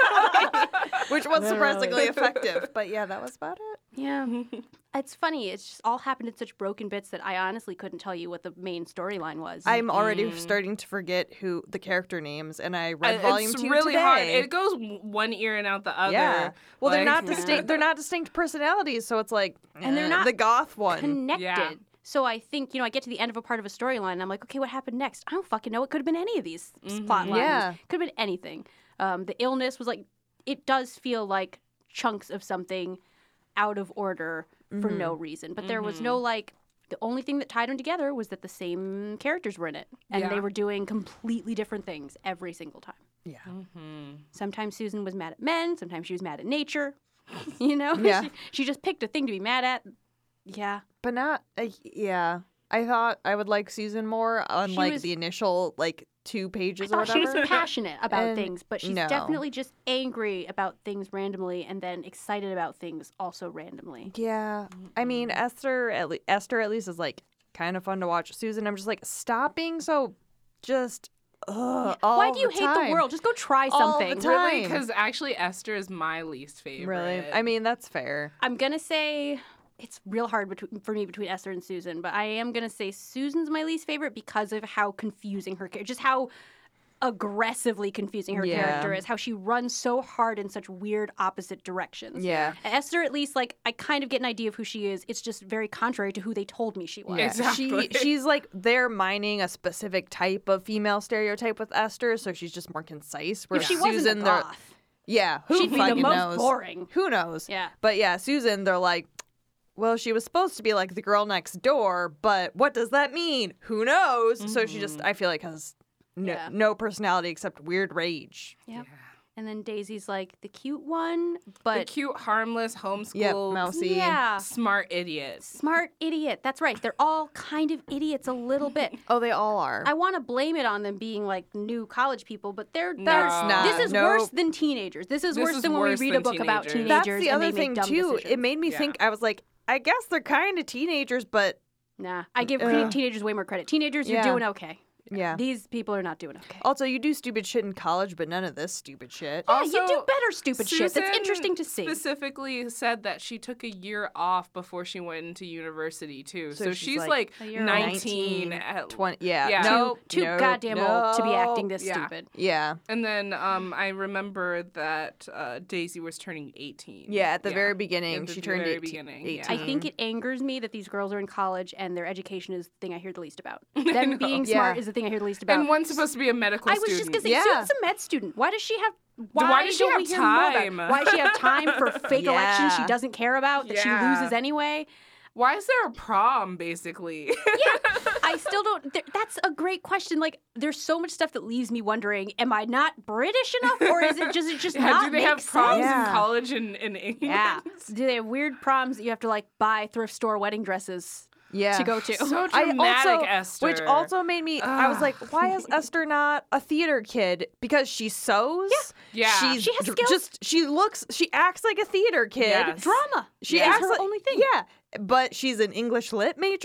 Which was surprisingly effective. But yeah, that was about it. Yeah, it's funny. It's just all happened in such broken bits that I honestly couldn't tell you what the main storyline was. I'm already starting to forget who the character names, and I read Uh, volume it's two really today. hard. It goes w- one ear and out the other. Yeah. Well, they're Like- not distinct. They're not distinct personalities, so it's like, And they're eh, not the goth one. connected. Yeah. So I think, you know, I get to the end of a part of a storyline, and I'm like, okay, what happened next? I don't fucking know. It could have been any of these s- plot lines. Yeah. Could have been anything. Um, the illness was like, it does feel like chunks of something out of order for no reason. But there was no, like, the only thing that tied them together was that the same characters were in it. And Yeah. they were doing completely different things every single time. Yeah. Sometimes Susan was mad at men. Sometimes she was mad at nature. You know? Yeah. she, she just picked a thing to be mad at. Yeah. But not, uh, yeah. I thought I would like Susan more on She like was- the initial like two pages I or thought she whatever. was passionate about And things, but she's no. definitely just angry about things randomly and then excited about things also randomly. Yeah. I mean, Esther at le- Esther at least is like kind of fun to watch. Susan, I'm just like, stop being so just ugh, all Why do you the hate time. the world? Just go try All the something. time. Really, because actually Esther is my least favorite. Really? I mean, that's fair. I'm going to say it's real hard between, for me between Esther and Susan, but I am going to say Susan's my least favorite because of how confusing her character, just how aggressively confusing her Yeah. character is, how she runs so hard in such weird opposite directions. Yeah. Esther, at least, like, I kind of get an idea of who she is. It's just very contrary to who they told me she was. Yeah. Exactly. She she's like they're mining a specific type of female stereotype with Esther, so she's just more concise. Where If she Susan, wasn't a they're- goth, yeah, who she'd be the fucking most knows? boring. Who knows? Yeah. But yeah, Susan, they're like, well, she was supposed to be like the girl next door, but what does that mean? Who knows? So she just, I feel like, has no, Yeah. no personality except weird rage. Yep. And then Daisy's like the cute one, the but cute, harmless, homeschooled, Yep, mousy. yeah, smart idiot. smart idiot. That's right. They're all kind of idiots a little bit. Oh, they all are. I want to blame it on them being like new college people, but they're No. they're It's not. this is No. worse than teenagers. This is This worse is than when we worse read a than book about teenagers. teenagers. That's the and other they thing make dumb too. decisions. It made me Yeah. think. I was like, I guess they're kind of teenagers, but Nah, I give Ugh. teenagers way more credit. Teenagers, you're Yeah. doing okay. yeah. These people are not doing okay. Also, you do stupid shit in college, but none of this stupid shit. Yeah, Also, you do better stupid shit. That's Susan interesting to see. Specifically said that she took a year off before she went into university too. So So, she's she's like like, A year old. nineteen, at, twenty. Yeah. Yeah. No. Too no, goddamn old to be no. acting this Yeah. stupid. Yeah. And then um, I remember that uh, Daisy was turning eighteen. Yeah. At the Yeah. very beginning, At the she turned very eighteen. beginning, yeah. eighteen. I think it angers me that these girls are in college and their education is the thing I hear the least about. Them know. being Yeah. smart is the thing I hear the least about. And one's supposed to be a medical I was student. just gonna say, Yeah. Susan's a med student. Why does she have? Why, Why does she don't have we hear more about- time? Why does she have time for fake elections she Yeah. doesn't care about that she Yeah. loses anyway? Why is there a prom, basically? Yeah, I still don't. Th- that's a great question. Like, there's so much stuff that leaves me wondering: am I not British enough, or is it just it just Yeah, not do they make have proms sense? Yeah. in college in, in England? Yeah. Do they have weird proms that you have to like buy thrift store wedding dresses Yeah. to go to? So I dramatic, also, Esther. which also made me. I was Ugh. like, why is Esther not a theater kid? Because she sews. Yeah. She's She has dr- skills. Just she looks. She acts like a theater kid. Yes. Drama. She is acts her like, only thing. Yeah, but she's an English lit major.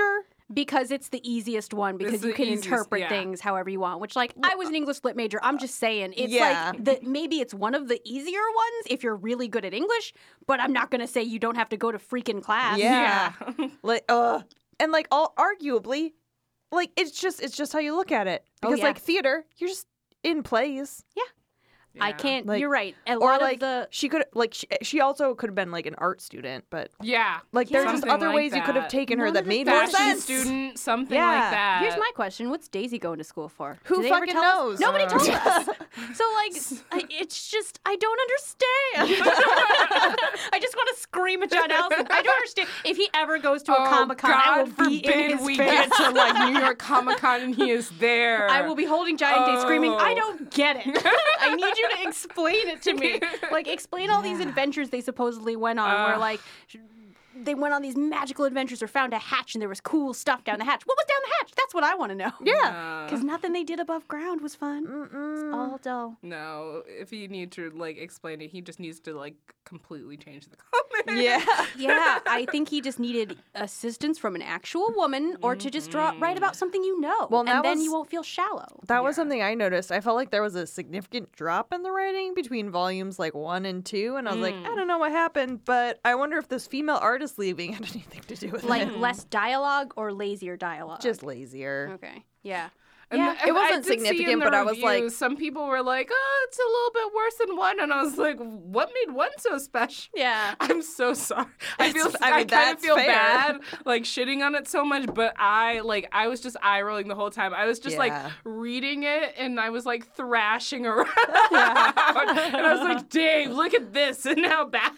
because it's the easiest one because It's you the can easiest, interpret yeah. things however you want, which like I was an English lit major. I'm just saying it's Yeah. like that maybe it's one of the easier ones if you're really good at English, but I'm not going to say you don't have to go to freaking class. Yeah. Yeah. Like, uh, and like, all arguably, like it's just it's just how you look at it. Oh, Because yeah. like theater, you're just in plays. I Yeah. can't. Like- you're right. A Or lot like of the she could like she, she also could have been like an art student, but Yeah. like there's just Something other like ways you could have that. taken her None that of the made more Fashion sense. student, something Yeah. like that. Here's my question: what's Daisy going to school for? Who Do they ever fucking tell us? knows? Nobody Uh, told us. So like, I, it's just I don't understand. I just want to scream at John Allison. I don't understand. If he ever goes to a Oh, Comic Con, I will God be in forbid his we face. get to like New York Comic Con and he is there. I will be holding Giant Day screaming, I Oh. don't get it. I need you to explain it to me. Like, explain all these adventures they supposedly went on where, Ugh. like, sh- they went on these magical adventures or found a hatch and there was cool stuff down the hatch. What was down the hatch? That's what I want to know. Yeah. Because nothing they did above ground was fun. It's all dull. No, if he needs to like explain it, he just needs to like completely change the comment. Yeah. Yeah, I think he just needed assistance from an actual woman or to just draw, write about something you know. Well, and that then was- you won't feel shallow. That was Yeah. something I noticed. I felt like there was a significant drop in the writing between volumes like one and two, and I was like, I don't know what happened, but I wonder if this female artist leaving had anything to do with Like it. less dialogue or lazier dialogue? Just lazier. Okay. Yeah. And Yeah. the- It wasn't I did see in significant, the but I was like- reviews, some people were like, "Oh, it's a little bit worse than one," and I was like, "What made one so special?" Yeah. I'm so sorry. I It's- feel I I, mean, kind of that's feel fair. bad like shitting on it so much, but I like I was just eye rolling the whole time. I was just like Yeah. reading it and I was like thrashing around. And I was like, "Dave, look at this and how bad."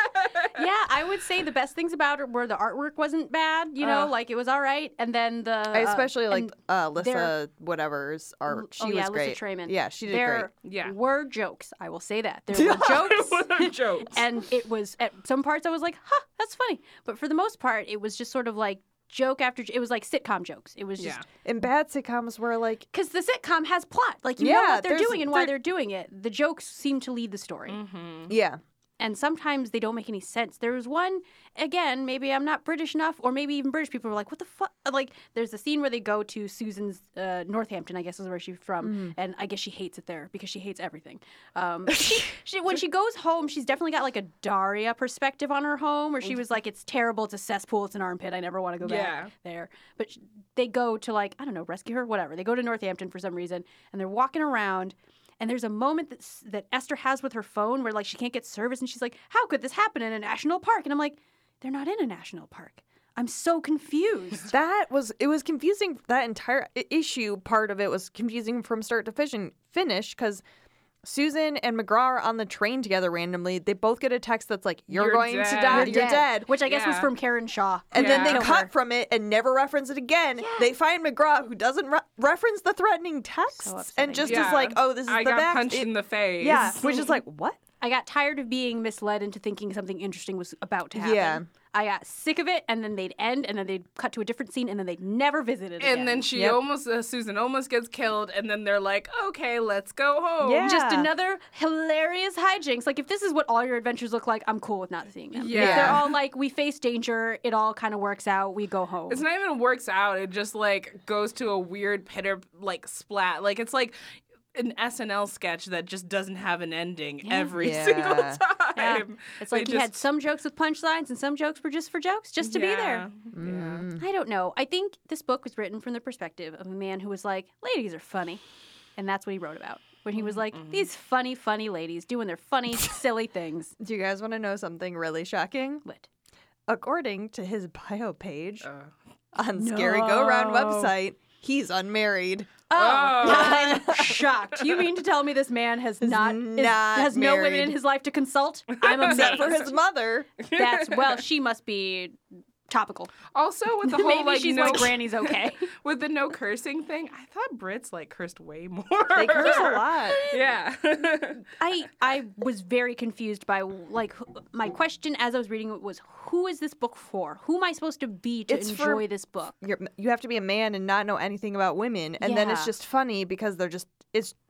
Yeah, I would say the best things about it were the artwork wasn't bad, you know, Ugh. like it was all right, and then the I especially uh, like and uh, there- Lissa whatever's art. She oh was yeah, great. Lissa Trayman. Yeah, she did there great. Yeah. were jokes. I will say that there were jokes, What are jokes? and it was at some parts I was like, "Huh, that's funny," but for the most part, it was just sort of like joke after. It was like sitcom jokes. It was just Yeah. And bad sitcoms were like, because the sitcom has plot, like you know Yeah, what they're there's- doing and why there- they're doing it. The jokes seem to lead the story. Mm-hmm. yeah, And sometimes they don't make any sense. There was one, again, maybe I'm not British enough, or maybe even British people were like, what the fuck? Like, there's a scene where they go to Susan's uh, Northampton, I guess is where she's from, Mm-hmm. and I guess she hates it there because she hates everything. Um, she, she, when she goes home, she's definitely got like a Daria perspective on her home, where she was like, it's terrible, it's a cesspool, it's an armpit, I never want to go Yeah. back there. But sh- they go to like, I don't know, rescue her, whatever. They go to Northampton for some reason, and they're walking around. And there's a moment that, that Esther has with her phone where, like, she can't get service. And she's like, how could this happen in a national park? And I'm like, they're not in a national park. I'm so confused. that was it was confusing. That entire i- issue part of it was confusing from start to fission, finish because Susan and McGraw are on the train together randomly. They both get a text that's like, "You're, You're going to dead. die. You're You're, dead." Which I guess was Yeah. from Karen Shaw. And then they Yeah. cut from it and never reference it again. They find McGraw, who doesn't re- reference the threatening texts, upsetting. and just Yeah. is like, "Oh, this is I the got back." punched it- in the face. yeah, which is like, what? I got tired of being misled into thinking something interesting was about to happen. Yeah. I got sick of it, and then they'd end, and then they'd cut to a different scene, and then they'd never visit it again. And then she Yep. almost, uh, Susan almost gets killed, and then they're like, okay, let's go home. Yeah. Just another hilarious hijinks. Like, if this is what all your adventures look like, I'm cool with not seeing them. If Yeah. they're all like, we face danger, it all kind of works out, we go home. It's not even works out. It just, like, goes to a weird pitter, like, splat. Like, it's like an S N L sketch that just doesn't have an ending every Yeah. single time. Yeah. It's like They he had just- some jokes with punchlines and some jokes were just for jokes, just to be there. Yeah. Yeah. I don't know. I think this book was written from the perspective of a man who was like, ladies are funny. And that's what he wrote about. When he was like, these funny, funny ladies doing their funny, silly things. Do you guys want to know something really shocking? What? According to his bio page Uh, on Scary Go Round No. website, he's unmarried. Oh, Oh. I'm shocked. You mean to tell me this man has not, is- not has no women married. in his life to consult? I'm Except amazed. for his mother. That's, well, she must be topical. Also, with the whole, Maybe like, she's no, like, Granny's okay. with the no cursing thing, I thought Brits, like, cursed way more. They curse a lot. Yeah. I I was very confused by like wh- my question as I was reading it was, who is this book for? Who am I supposed to be to It's for- enjoy this book? You're, you have to be a man and not know anything about women, and then it's Yeah. just funny because they're just it's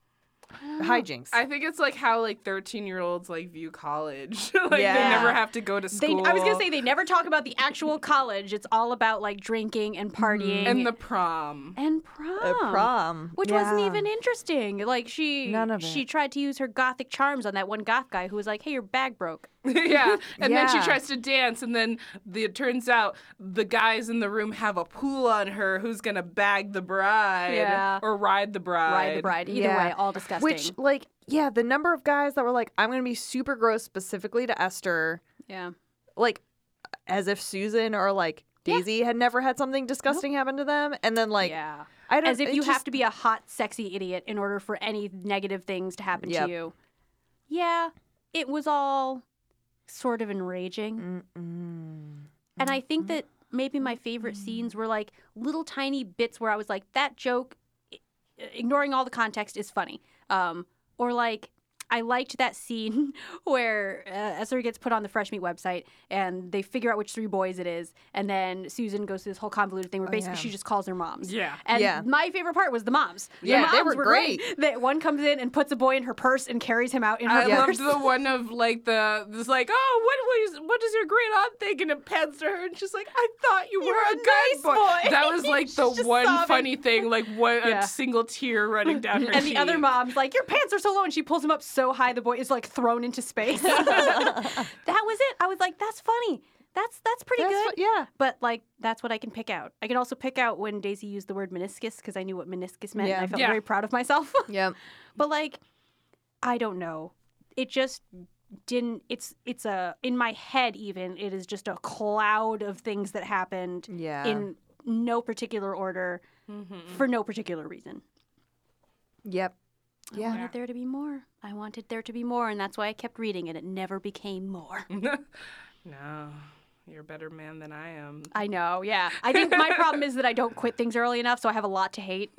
hijinks. I think it's like how like thirteen year olds like view college. Like Yeah. they never have to go to They, school. I was gonna say they never talk about the actual college. It's all about like drinking and partying and the prom. and prom, A prom. which Yeah. wasn't even interesting. Like she, None of she it. tried to use her gothic charms on that one goth guy who was like, "Hey, your bag broke." Yeah, and then she Yeah. tries to dance, and then the, it turns out the guys in the room have a pool on her who's gonna bag the bride Yeah. or ride the bride. Ride the bride. Either Yeah. way, all disgusting. Which, like, yeah, the number of guys that were like, I'm going to be super gross specifically to Esther, yeah, like, as if Susan or, like, Daisy had never had something disgusting happen to them. And then, like, yeah. I don't As if it you have just- to be a hot, sexy idiot in order for any negative things to happen Yep. to you. Yeah, it was all sort of enraging. Mm-mm. And I think that maybe my favorite scenes were like little tiny bits where I was like, that joke, i- ignoring all the context, is funny. Um, or like, I liked that scene where uh, Esther gets put on the Fresh Meat website and they figure out which three boys it is. And then Susan goes through this whole convoluted thing where Oh, basically yeah. she just calls their moms. Yeah. And Yeah. my favorite part was the moms. The Yeah, they moms were great. great. That one comes in and puts a boy in her purse and carries him out in her I purse. loved the one of like the this like oh what was what does your great aunt think, and it pans to her and she's like, I thought you were You're a a good nice boy. That was like the She's just one sobbing. funny thing, like one Yeah. a single tear running down her And the cheek. other mom's like, your pants are so low. And she pulls him up so high, the boy is like thrown into space. That was it. I was like, that's funny. That's that's pretty That's good. what- yeah. But like, that's what I can pick out. I can also pick out when Daisy used the word meniscus because I knew what meniscus meant. Yeah. And I felt Yeah. very proud of myself. Yep. But like, I don't know. It just didn't. It's it's a in my head even. It is just a cloud of things that happened Yeah. in no particular order for no particular reason. Yep. I Yeah. wanted there to be more. I wanted there to be more, and that's why I kept reading, and it never became more. No, you're a better man than I am. I know, yeah. I think my problem is that I don't quit things early enough, so I have a lot to hate.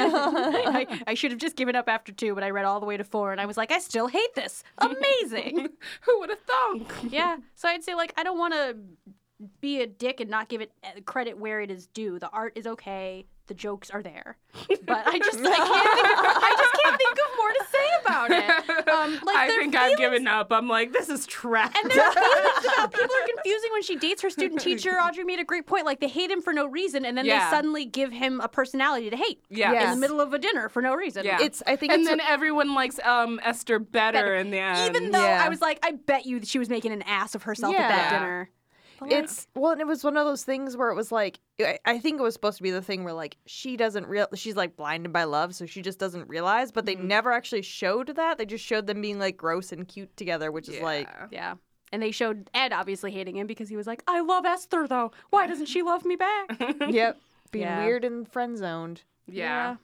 I, I should have just given up after two, but I read all the way to four, and I was like, I still hate this. Amazing. Who would have thunk? Yeah. So I'd say, like, I don't want to be a dick and not give it uh, credit where it is due. The art is okay. The jokes are there, but I just I can't think, I just can't think of more to say about it. Um, like I their think I've feelings- given up. I'm like, this is trash. And there's feelings about people are confusing when she dates her student teacher. Audrey made a great point. Like they hate him for no reason, and then Yeah. they suddenly give him a personality to hate. Yeah. In Yes. the middle of a dinner for no reason. Yeah. It's. I think and it's. then everyone likes um Esther better, Better. in the end. Even though Yeah. I was like, I bet you that she was making an ass of herself at Yeah. that dinner. But, like, It's well, and it was one of those things where it was like I, I think it was supposed to be the thing where like she doesn't real she's like blinded by love, so she just doesn't realize. But they never actually showed that. They just showed them being like gross and cute together, which is like Yeah. yeah. And they showed Ed obviously hating him because he was like, I love Esther though. Why doesn't she love me back? yep, being Yeah. weird and friend zoned. Yeah.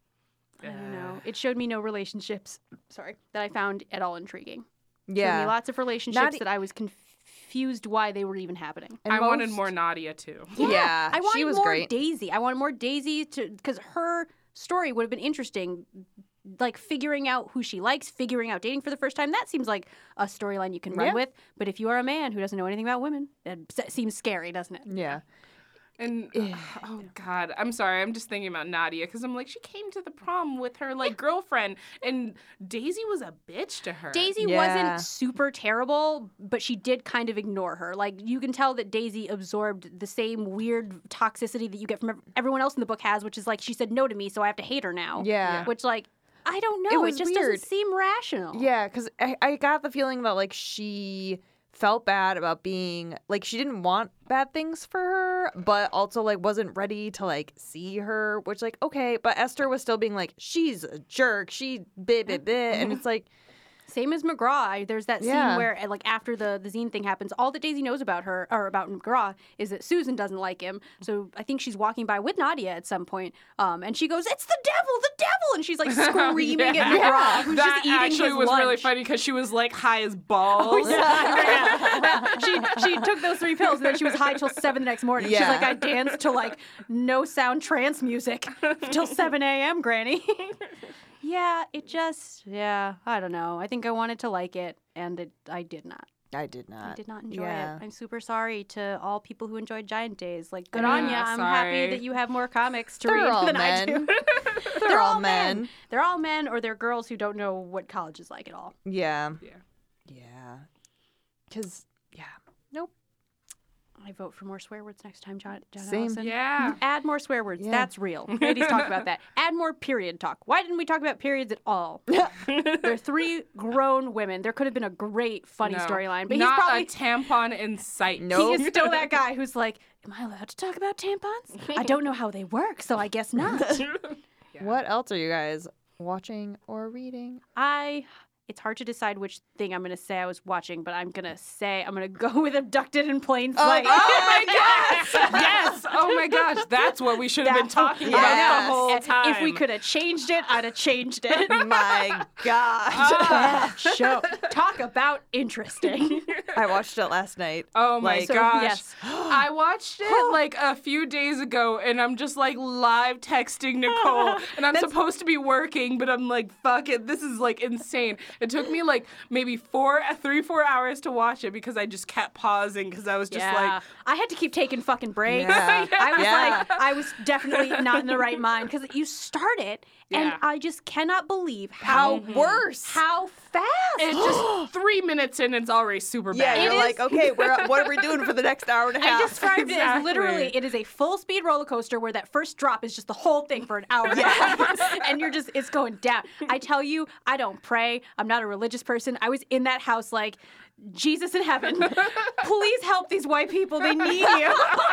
I don't know. It showed me no relationships. Sorry, that I found at all intriguing. Showed me Yeah, lots of relationships Not e- that I was confused why they were even happening. And I wanted most- more Nadia too. Yeah, I wanted she was more great. Daisy. I wanted more Daisy to because her story would have been interesting. Like figuring out who she likes, figuring out dating for the first time. That seems like a storyline you can run Yeah. with. But if you are a man who doesn't know anything about women, it s- seems scary, doesn't it? Yeah, And oh god, I'm sorry. I'm just thinking about Nadia because I'm like, she came to the prom with her like girlfriend, and Daisy was a bitch to her. Daisy Yeah. wasn't super terrible, but she did kind of ignore her. Like you can tell that Daisy absorbed the same weird toxicity that you get from ev- everyone else in the book has, which is like she said no to me, so I have to hate her now. Yeah. Which like I don't know. It, was just weird. doesn't seem rational. yeah, because I, I got the feeling that like she felt bad about being like she didn't want bad things for her, but also like wasn't ready to like see her, which like okay, but Esther was still being like she's a jerk, she bit bit bit, and it's like Same as McGraw. I- There's that Yeah. scene where, like, after the, the zine thing happens, all that Daisy knows about her, or about McGraw, is that Susan doesn't like him. So I think she's walking by with Nadia at some point, um, and she goes, "It's the devil, the devil!" And she's, like, screaming Yeah. at McGraw, who's that just eating actually his was lunch. really funny because she was like high as balls. Yeah. she she took those three pills, and then she was high till seven the next morning. She's Yeah. like, I danced to, like, no sound trance music till seven a.m., Granny. Yeah, it just, yeah, I don't know. I think I wanted to like it, and it, I did not. I did not. I did not enjoy yeah. it. I'm super sorry to all people who enjoyed Giant Days. Like, good Yeah, on ya. I'm happy sorry. that you have more comics to They're read all than men. I do. They're, They're all all men. men. They're all men, or they're girls who don't know what college is like at all. Yeah. Yeah. Yeah. Because, yeah. Nope. I vote for more swear words next time, John. John Same. Allison. Yeah. Add more swear words. Yeah. That's real. Andy's talked about that. Add more period talk. Why didn't we talk about periods at all? They're three grown women. There could have been a great, funny No. storyline, but Not he's probably a tampon in sight. Nope. he is still that guy who's like, "Am I allowed to talk about tampons? I don't know how they work, so I guess not." Yeah. What else are you guys watching or reading? I. It's hard to decide which thing I'm going to say I was watching, but I'm going to say I'm going to go with Abducted in Plain Sight. Oh my gosh! Yes! Oh my gosh! That's what we should have been That's- talking yes. about the whole And time. If we could have changed it, I'd have changed it. My God. That show. Talk about interesting. I watched it last night. Oh my Like- So, gosh! yes. I watched it like a few days ago, and I'm just like live texting Nicole, and I'm supposed to be working, but I'm like, fuck it, this is like insane. It took me like maybe four, three, four hours to watch it because I just kept pausing because I was just yeah. like, I had to keep taking fucking breaks. Yeah. I was Yeah. like, I was definitely not in the right mind because you start it, and Yeah. I just cannot believe How how worse. how fast. it just three minutes in, it's already super Yeah, bad. you're is- like, okay, we're, what are we doing for the next hour and a half? I described it as Exactly. literally, it is a full speed roller coaster where that first drop is just the whole thing for an hour and a half. And you're just, it's going down. I tell you, I don't pray. I'm not a religious person. I was in that house like, Jesus in heaven, please help these white people. They need you.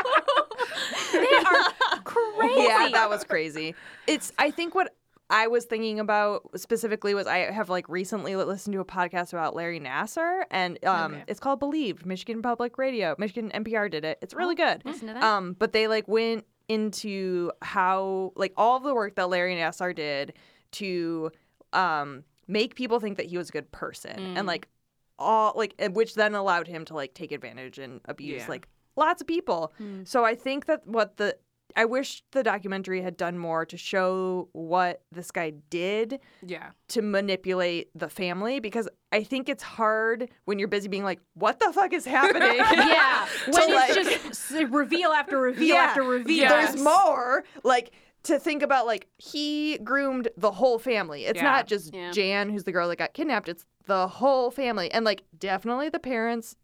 They are crazy. Yeah, that was crazy. It's, I think what I was thinking about specifically was I have like recently listened to a podcast about Larry Nassar, and um, Okay. it's called Believed, Michigan Public Radio. Michigan N P R did it. It's really good. listen to that. Um, but they like went into how like all of the work that Larry Nassar did to um make people think that he was a good person, Mm. and like all like and which then allowed him to like take advantage and abuse Yeah. like lots of people. Mm. So I think that what the I wish the documentary had done more to show what this guy did Yeah. to manipulate the family, because I think it's hard when you're busy being like, what the fuck is happening? Yeah. When To, it's like- just s- reveal after reveal Yeah. after reveal. Yes. There's more. Like, to think about, like, he groomed the whole family. It's Yeah. not just Yeah. Jan, who's the girl that got kidnapped. It's the whole family. And, like, definitely the parents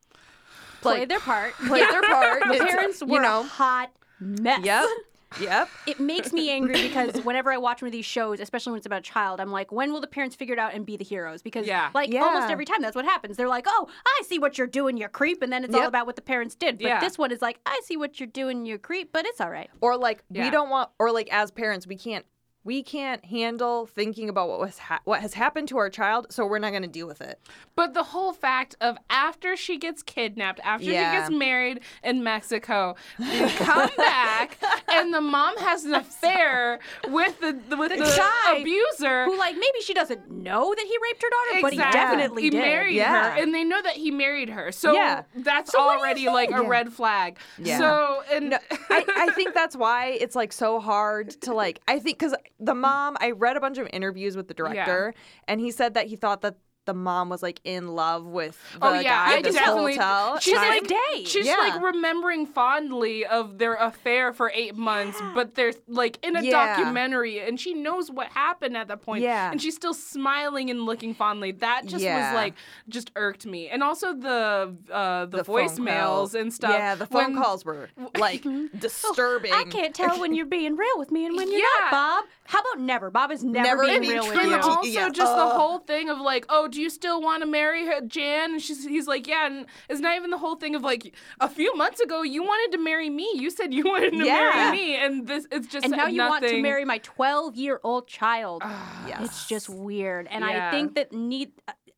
Played like, their part. played their part. The It's, parents you were know, a hot mess. Yep. Yep. It makes me angry because whenever I watch one of these shows, especially when it's about a child, I'm like, when will the parents figure it out and be the heroes? Because Yeah. like Yeah. almost every time that's what happens. They're like, oh, I see what you're doing, you creep, and then it's all Yep. about what the parents did. But Yeah. this one is like, I see what you're doing, you creep, but it's all right. Or, like, Yeah. we don't want, or, like, as parents, we can't. We can't handle thinking about what was ha- what has happened to our child, so we're not going to deal with it. But the whole fact of after she gets kidnapped, after Yeah. she gets married in Mexico, you come back and the mom has an affair with the with the, guy abuser. Who like maybe she doesn't know that he raped her daughter, but he Exactly. definitely he did. married Yeah. her, and they know that he married her. So Yeah. that's So what do you already think? like a Yeah. red flag. Yeah. So and No, I, I think that's why it's like so hard to like. I think because the mom, I read a bunch of interviews with the director, and he said that he thought that the mom was like in love with the Oh, yeah, guy I at this definitely- hotel. she's And I- like- day. she's Yeah. like remembering fondly of their affair for eight months, but they're like in a Yeah. documentary, and she knows what happened at that point, Yeah. and she's still smiling and looking fondly. That just Yeah. was like just irked me, and also the uh, the, the phone voicemails calls. and stuff. Yeah, the phone when- calls were like disturbing. I can't tell when you're being real with me and when you're Yeah. not, Bob. How about never? Bob is never, Never being being real true with And you. to- also yeah. just the Ugh. whole thing of like, oh, do you still want to marry her, Jan? And she's he's like, yeah. And it's not even the whole thing of like, a few months ago you wanted to marry me. You said you wanted to Yeah. marry me, and this it's just And now you want to nothing- marry my twelve-year-old child. Yes. It's just weird. And I Yeah. think that need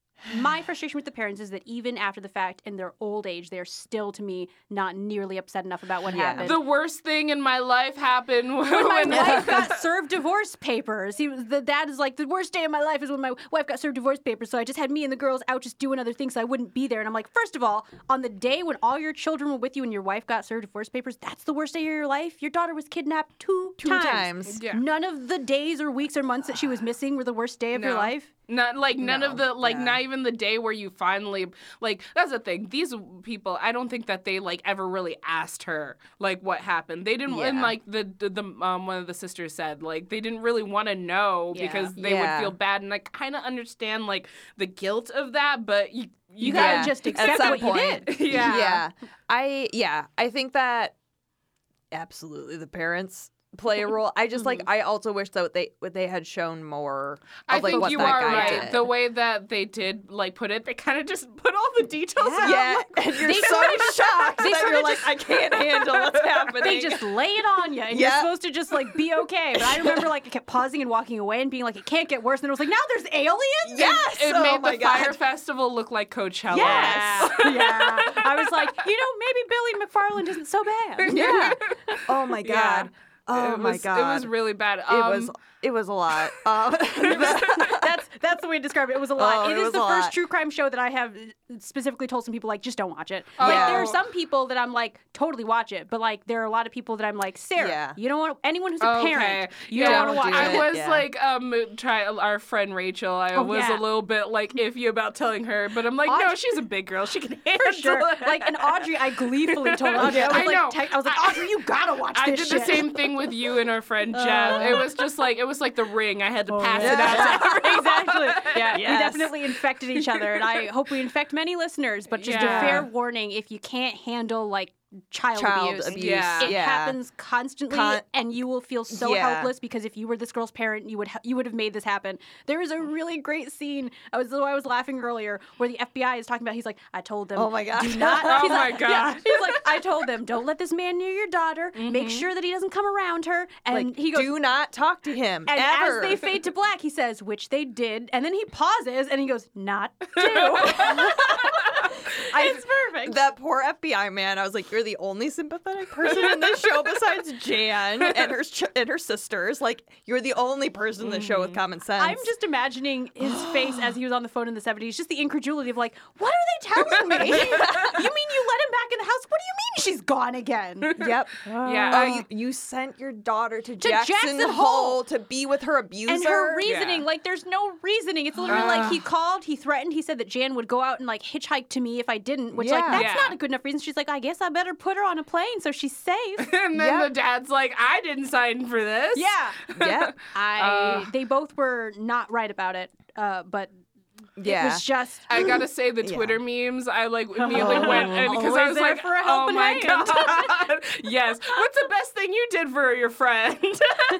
my frustration with the parents is that even after the fact in their old age, they're still to me not nearly upset enough about what Yeah. happened. The worst thing in my life happened when, when my when- wife got served divorce papers. He was the dad is like, the worst day of my life is when my wife got served divorce papers. So I just had me and the girls out just doing other things so I wouldn't be there. And I'm like, first of all, on the day when all your children were with you and your wife got served divorce papers, that's the worst day of your life. Your daughter was kidnapped two, Two times. Yeah. None of the days or weeks or months that she was missing were the worst day of your No. life. Not like none No, of the like yeah. not even the day where you finally like that's the thing. These people, I don't think that they like ever really asked her like what happened. They didn't, Yeah. and like the the, the um one of the sisters said like they didn't really want to know Yeah. because they Yeah. would feel bad, and I kind of understand like the guilt of that, but you you, You gotta gotta just At accept some what you point. did. yeah Yeah. I yeah, I think that absolutely the parents play a role. I just like I also wish that they they had shown more of I like think what you that are guy right. did. The way that they did like put it, they kind of just put all the details out. yeah, Like, and you're They so sorta- shocked they that sorta you're like, just- I can't handle what's happening. They just lay it on you, and Yeah. you're supposed to just like be okay. But I remember like I kept pausing and walking away and being like, it can't get worse. And it was like, now there's aliens. yes, It oh made my the God. Fire Festival look like Coachella. Yes. yeah. I was like, you know, maybe Billy McFarland isn't so bad. Yeah. Oh my Yeah. God. Oh it my was, God. It was really bad. It Um, was it was a lot. Um, that's that's the way to describe it. It was a lot. Oh, it it is was the a first lot. true crime show that I have specifically told some people like, just don't watch it. Oh. Like there are some people that I'm like, totally watch it, but like there are a lot of people that I'm like, Sarah, Yeah. you don't want anyone who's a Okay. parent, you Yeah. don't want to Don't watch do it. I it. was Yeah. like, um, try our friend Rachel. I Oh, was yeah. a little bit like iffy about telling her, but I'm like, no, Audrey- she's a big girl. She can handle For sure. it. Like, and Audrey, I gleefully told Audrey, I was I like, know. te- I was like, I- Audrey, you gotta watch I this did shit. the same thing with you and our friend Jeff. it was just like it was like the Ring. I had to pass yeah. it out to everyone. Exactly. Yeah, we Yes. definitely infected each other, and I hope we infect many listeners. But just Yeah. a fair warning: if you can't handle like child, Child abuse, abuse. Yeah. it yeah. happens constantly, Con- and you will feel so Yeah. helpless because if you were this girl's parent, you would ha- you would have made this happen. There is a really great scene. I was I was laughing earlier where the F B I is talking about. He's like, I told them. Oh my God. Do not. Oh he's my like, yeah, God. he's like, I told them, don't let this man near your daughter. Make sure that he doesn't come around her. And like, he goes, do not talk to him and ever. as they fade to black, he says, which they did, and then he pauses and he goes, not do. it's perfect. That poor F B I man. I was like, you're the only sympathetic person in this show besides Jan and her ch- and her sisters. Like, you're the only person in the show with common sense. I'm just imagining his face as he was on the phone in the seventies, just the incredulity of like, what are they telling me? You mean you let him back in the house? What do you mean she's gone again? Yep. Yeah. Oh, you, you sent your daughter to, Jackson, Jackson Hole Hole. to be with her abuser. And her reasoning, Yeah. like, there's no reasoning. It's literally like he called, he threatened, he said that Jan would go out and like hitchhike to me if I didn't, which like Yeah. that's Yeah. not a good enough reason. She's like, I guess I better put her on a plane so she's safe. And then Yep. the dad's like, I didn't sign for this. yeah. Yep. I Uh. they both were not right about it, uh, but Yeah. it was just I gotta say the Yeah. Twitter memes. I like immediately went and because I Always was there like, for a oh helping my hand." god, yes. What's the best thing you did for your friend? you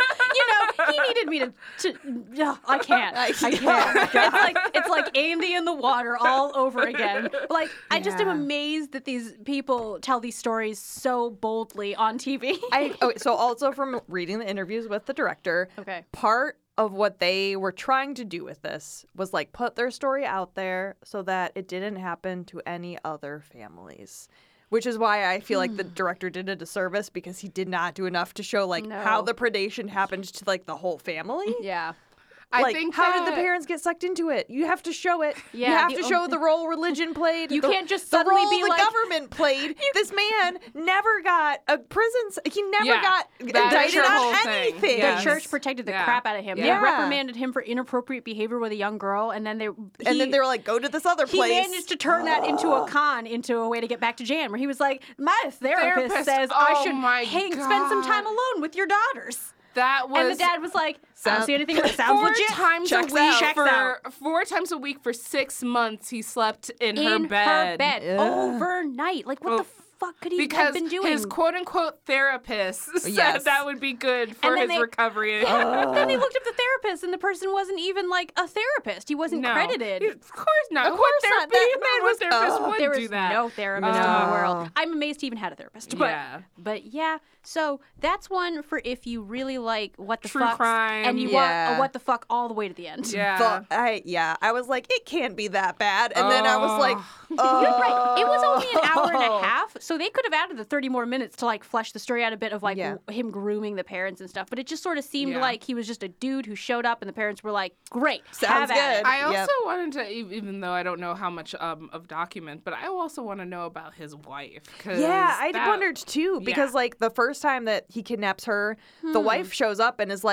know, he needed me to. to ugh, I can't. I can't. It's like it's like Andy in the water all over again. Like I just am Yeah. amazed that these people tell these stories so boldly on T V. I okay, so also from reading the interviews with the director, Okay. part of what they were trying to do with this was like put their story out there so that it didn't happen to any other families. Which is why I feel like the director did a disservice because he did not do enough to show like No. how the predation happened to like the whole family. Yeah. I Like, think how did the that- parents get sucked into it? You have to show it. Yeah, you have the to show only- the role religion played. You the, can't just the suddenly role be the like- government played. This man never got a prison. s- He never Yeah, got that's indicted your on whole thing. anything. Yes. The church protected the Yeah. crap out of him. Yeah. They reprimanded him for inappropriate behavior with a young girl, and then they and he- then they were like, "Go to this other He place." managed to turn that into a con, into a way to get back to Jan, where he was like, "My therapist, Therapist, says oh I should my hey, spend some God. time alone with your daughters." That was And the dad was like, "I don't Sound- see anything. That sounds four legit." times Checks a week out. Checks for out. four times a week for six months. He slept in, in her bed. her bed Ugh. overnight. Like, what Well, the fuck could he Because have been doing? his quote unquote therapist said Yes. that would be good for And then his they- recovery. Then they looked up the therapist, and the person wasn't even like a therapist. He wasn't No. credited. Of course not. Of What course not. therapist- That man what was- therapist oh. would There do is that. no therapist in Oh. the world. I'm amazed he even had a therapist. But, Yeah. but yeah, so that's one for if you really like what the True fuck crime. and you Yeah. want a what the fuck all the way to the end. Yeah. But I yeah, I was like, it can't be that bad. And then I was like, Oh. oh. You're right. It was only an hour and a half, so they could have added the thirty more minutes to like flesh the story out a bit of like Yeah. w- him grooming the parents and stuff. But it just sort of seemed Yeah. like he was just a dude who showed up, and the parents were like, "Great, Sounds have at good." it." I also Yep. wanted to, e- even though I don't know how much um, of document, but I also want to know about his wife. 'cause Yeah, I that- wondered too because yeah. like the first time that he kidnaps her, the Hmm. wife shows up and is like,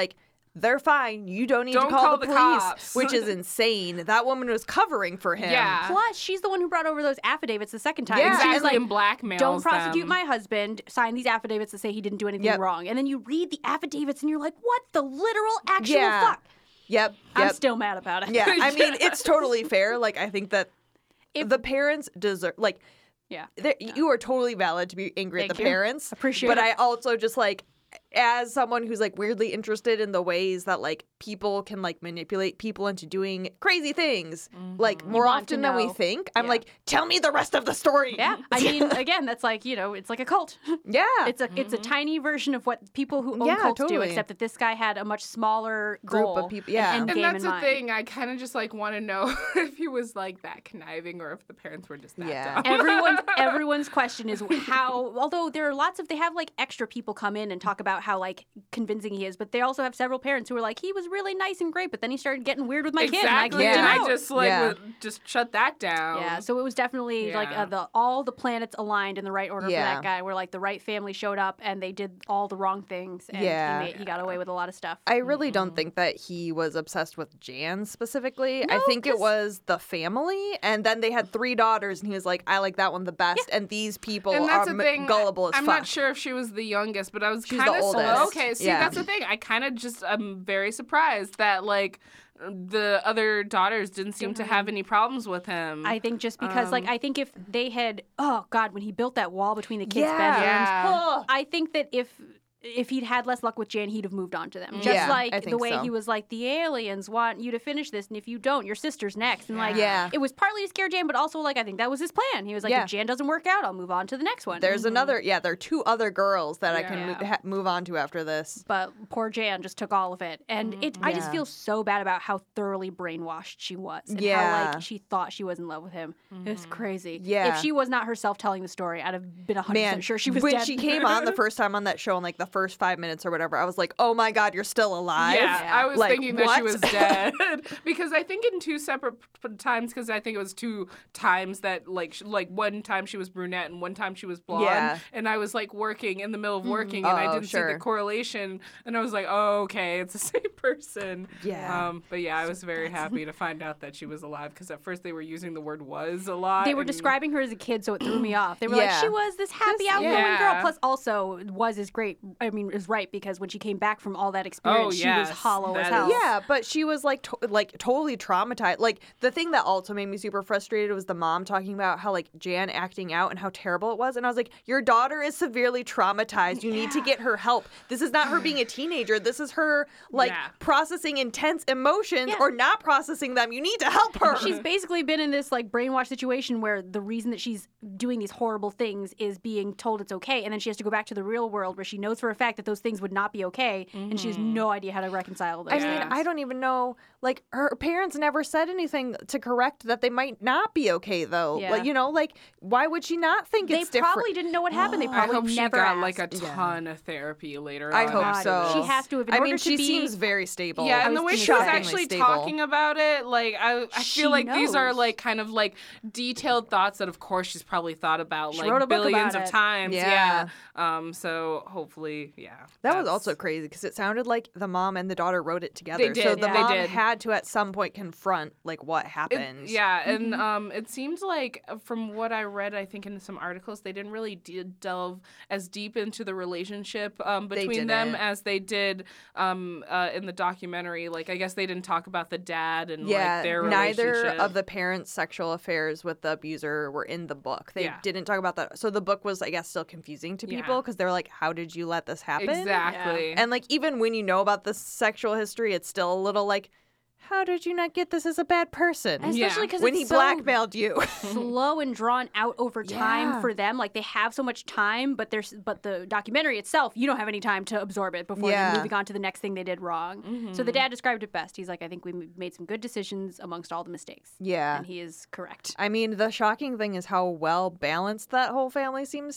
they're fine. You don't need Don't to call, call the, the police, cops. which is insane. That woman was covering for him. Yeah. Plus, she's the one who brought over those affidavits the second time. Yeah, And she was Exactly, like, and blackmails don't prosecute them. my husband, sign these affidavits to say he didn't do anything Yep. wrong. And then you read the affidavits and you're like, what the literal actual Yeah. fuck? Yep. I'm Yep. still mad about it. Yeah. I mean, it's totally fair. Like, I think that If- the parents deserve, like, Yeah. there- you are totally valid to be angry Thank at the you. parents. Appreciate but it. I also just, like, as someone who's like weirdly interested in the ways that like people can like manipulate people into doing crazy things like more want to often than we know. think, I'm Yeah. like, tell me the rest of the story. Yeah. I mean, again, that's like, you know, it's like a cult. Yeah. It's a it's a tiny version of what people who own Yeah, cults do, totally. except that this guy had a much smaller Group goal of people- yeah. and end And game that's in the mind. thing. I kind of just like want to know if he was like that conniving or if the parents were just that Yeah. dumb. Everyone, everyone's question is how. Although there are lots of, they have like extra people come in and talk about how like convincing he is, but they also have several parents who are like, he was really nice and great, but then he started getting weird with my kid, and I Exactly, kicked and him I out. just like Yeah. would just shut that down. Yeah, so it was definitely like Yeah. uh, the all the planets aligned in the right order Yeah. for that guy, where like the right family showed up and they did all the wrong things, and Yeah. he, made, he got away with a lot of stuff. I really don't think that he was obsessed with Jan specifically. I No, think it 'cause- was the family, and then they had three daughters, and he was like, "I like that one the best." And these people And that's are the m- thing. gullible as I'm fuck. not sure if she was the youngest, but I was She's kind the of oldest. okay. See, Yeah. that's the thing. I kind of just I'm very surprised that like the other daughters didn't seem to have any problems with him. I think just because, like, Um, I think if they had, oh God, when he built that wall between the kids' Yeah. bedrooms, Yeah. I think that if if he'd had less luck with Jan, he'd have moved on to them. Just Yeah, like I the think way so. he was like, the aliens want you to finish this, and if you don't, your sister's next. And like, Yeah. it was partly to scare Jan, but also like I think that was his plan. He was like, Yeah. if Jan doesn't work out, I'll move on to the next one. There's another, yeah, there are two other girls that I can Yeah. mo- ha- move on to after this. But poor Jan just took all of it, and it. I just Yeah. feel so bad about how thoroughly brainwashed she was, and how Yeah. like she thought she was in love with him. It was crazy. Yeah. If she was not herself telling the story, I'd have been a hundred Man, percent sure she was when dead. she came on the first time on that show in like the first five minutes or whatever, I was like, oh my God, you're still alive. Yeah, Yeah. I was Like, thinking that she what? was dead because I think in two separate p- times because I think it was two times that like sh- like one time she was brunette and one time she was blonde, Yeah. and I was like working in the middle of working and I Oh, didn't see sure. the correlation and I was like, oh okay, it's the same person. Yeah. Um, but yeah, I was very happy to find out that she was alive because at first they were using the word "was" a lot. They were and- describing her as a kid, so it threw me off. They were like, Yeah. she was this happy, This- outgoing yeah. girl. Plus, also, was is great. I mean, is right because when she came back from all that experience, Oh, she yes, was hollow as that hell. is- Yeah, but she was like to- like totally traumatized. Like the thing that also made me super frustrated was the mom talking about how like Jan acting out and how terrible it was, and I was like, your daughter is severely traumatized. You need to get her help. This is not her being a teenager. This is her like Yeah. processing intense emotions Yeah. or not processing them. You need to help her. She's basically been in this like brainwash situation where the reason that she's doing these horrible things is being told it's okay, and then she has to go back to the real world where she knows for a fact that those things would not be okay, and she has no idea how to reconcile those. I Yeah. mean, I don't even know. Like, her parents never said anything to correct that they might not be okay, though. Yeah. Like, you know, like, why would she not think They it's different? probably didn't know what happened. They I probably hope she never got asked. like a ton of therapy later I on. hope after so. this. She has to have. In I order mean, to she be, seems very stable. Yeah, I and the was way she gonna was say. actually Stable. talking about it, like I, I She feel like these are knows. like kind of like detailed thoughts that, of course, she's probably thought about She like wrote a book billions about of it. times. Yeah. Yeah. Um. So hopefully, yeah. That was that's- also crazy because it sounded like the mom and the daughter wrote it together. They so did, the yeah. mom They did. had to at some point confront like what It- happened. yeah, and Mm-hmm. um, it seemed like uh, from what I read, I think in some articles, they didn't really de- delve as deep into the relationship um, They between them didn't. as they did um, uh, in the documentary. Like, I guess they didn't talk about the dad and Yeah, like their neither relationship. of the parents' sexual affairs with the abuser were in the book. They Yeah. didn't talk about that. So the book was, I guess, still confusing to people Yeah. because they were like, how did you let this happen? Exactly. And like, even when you know about the sexual history, it's still a little like, how did you not get this as a bad person? especially Yeah. because when it's he so blackmailed you. slow and drawn out over time Yeah. for them. Like they have so much time, but there's but the documentary itself, you don't have any time to absorb it before Yeah. you're moving on to the next thing they did wrong. Mm-hmm. So the dad described it best. He's like, I think we m- made some good decisions amongst all the mistakes. Yeah. And he is correct. I mean, the shocking thing is how well balanced that whole family seems to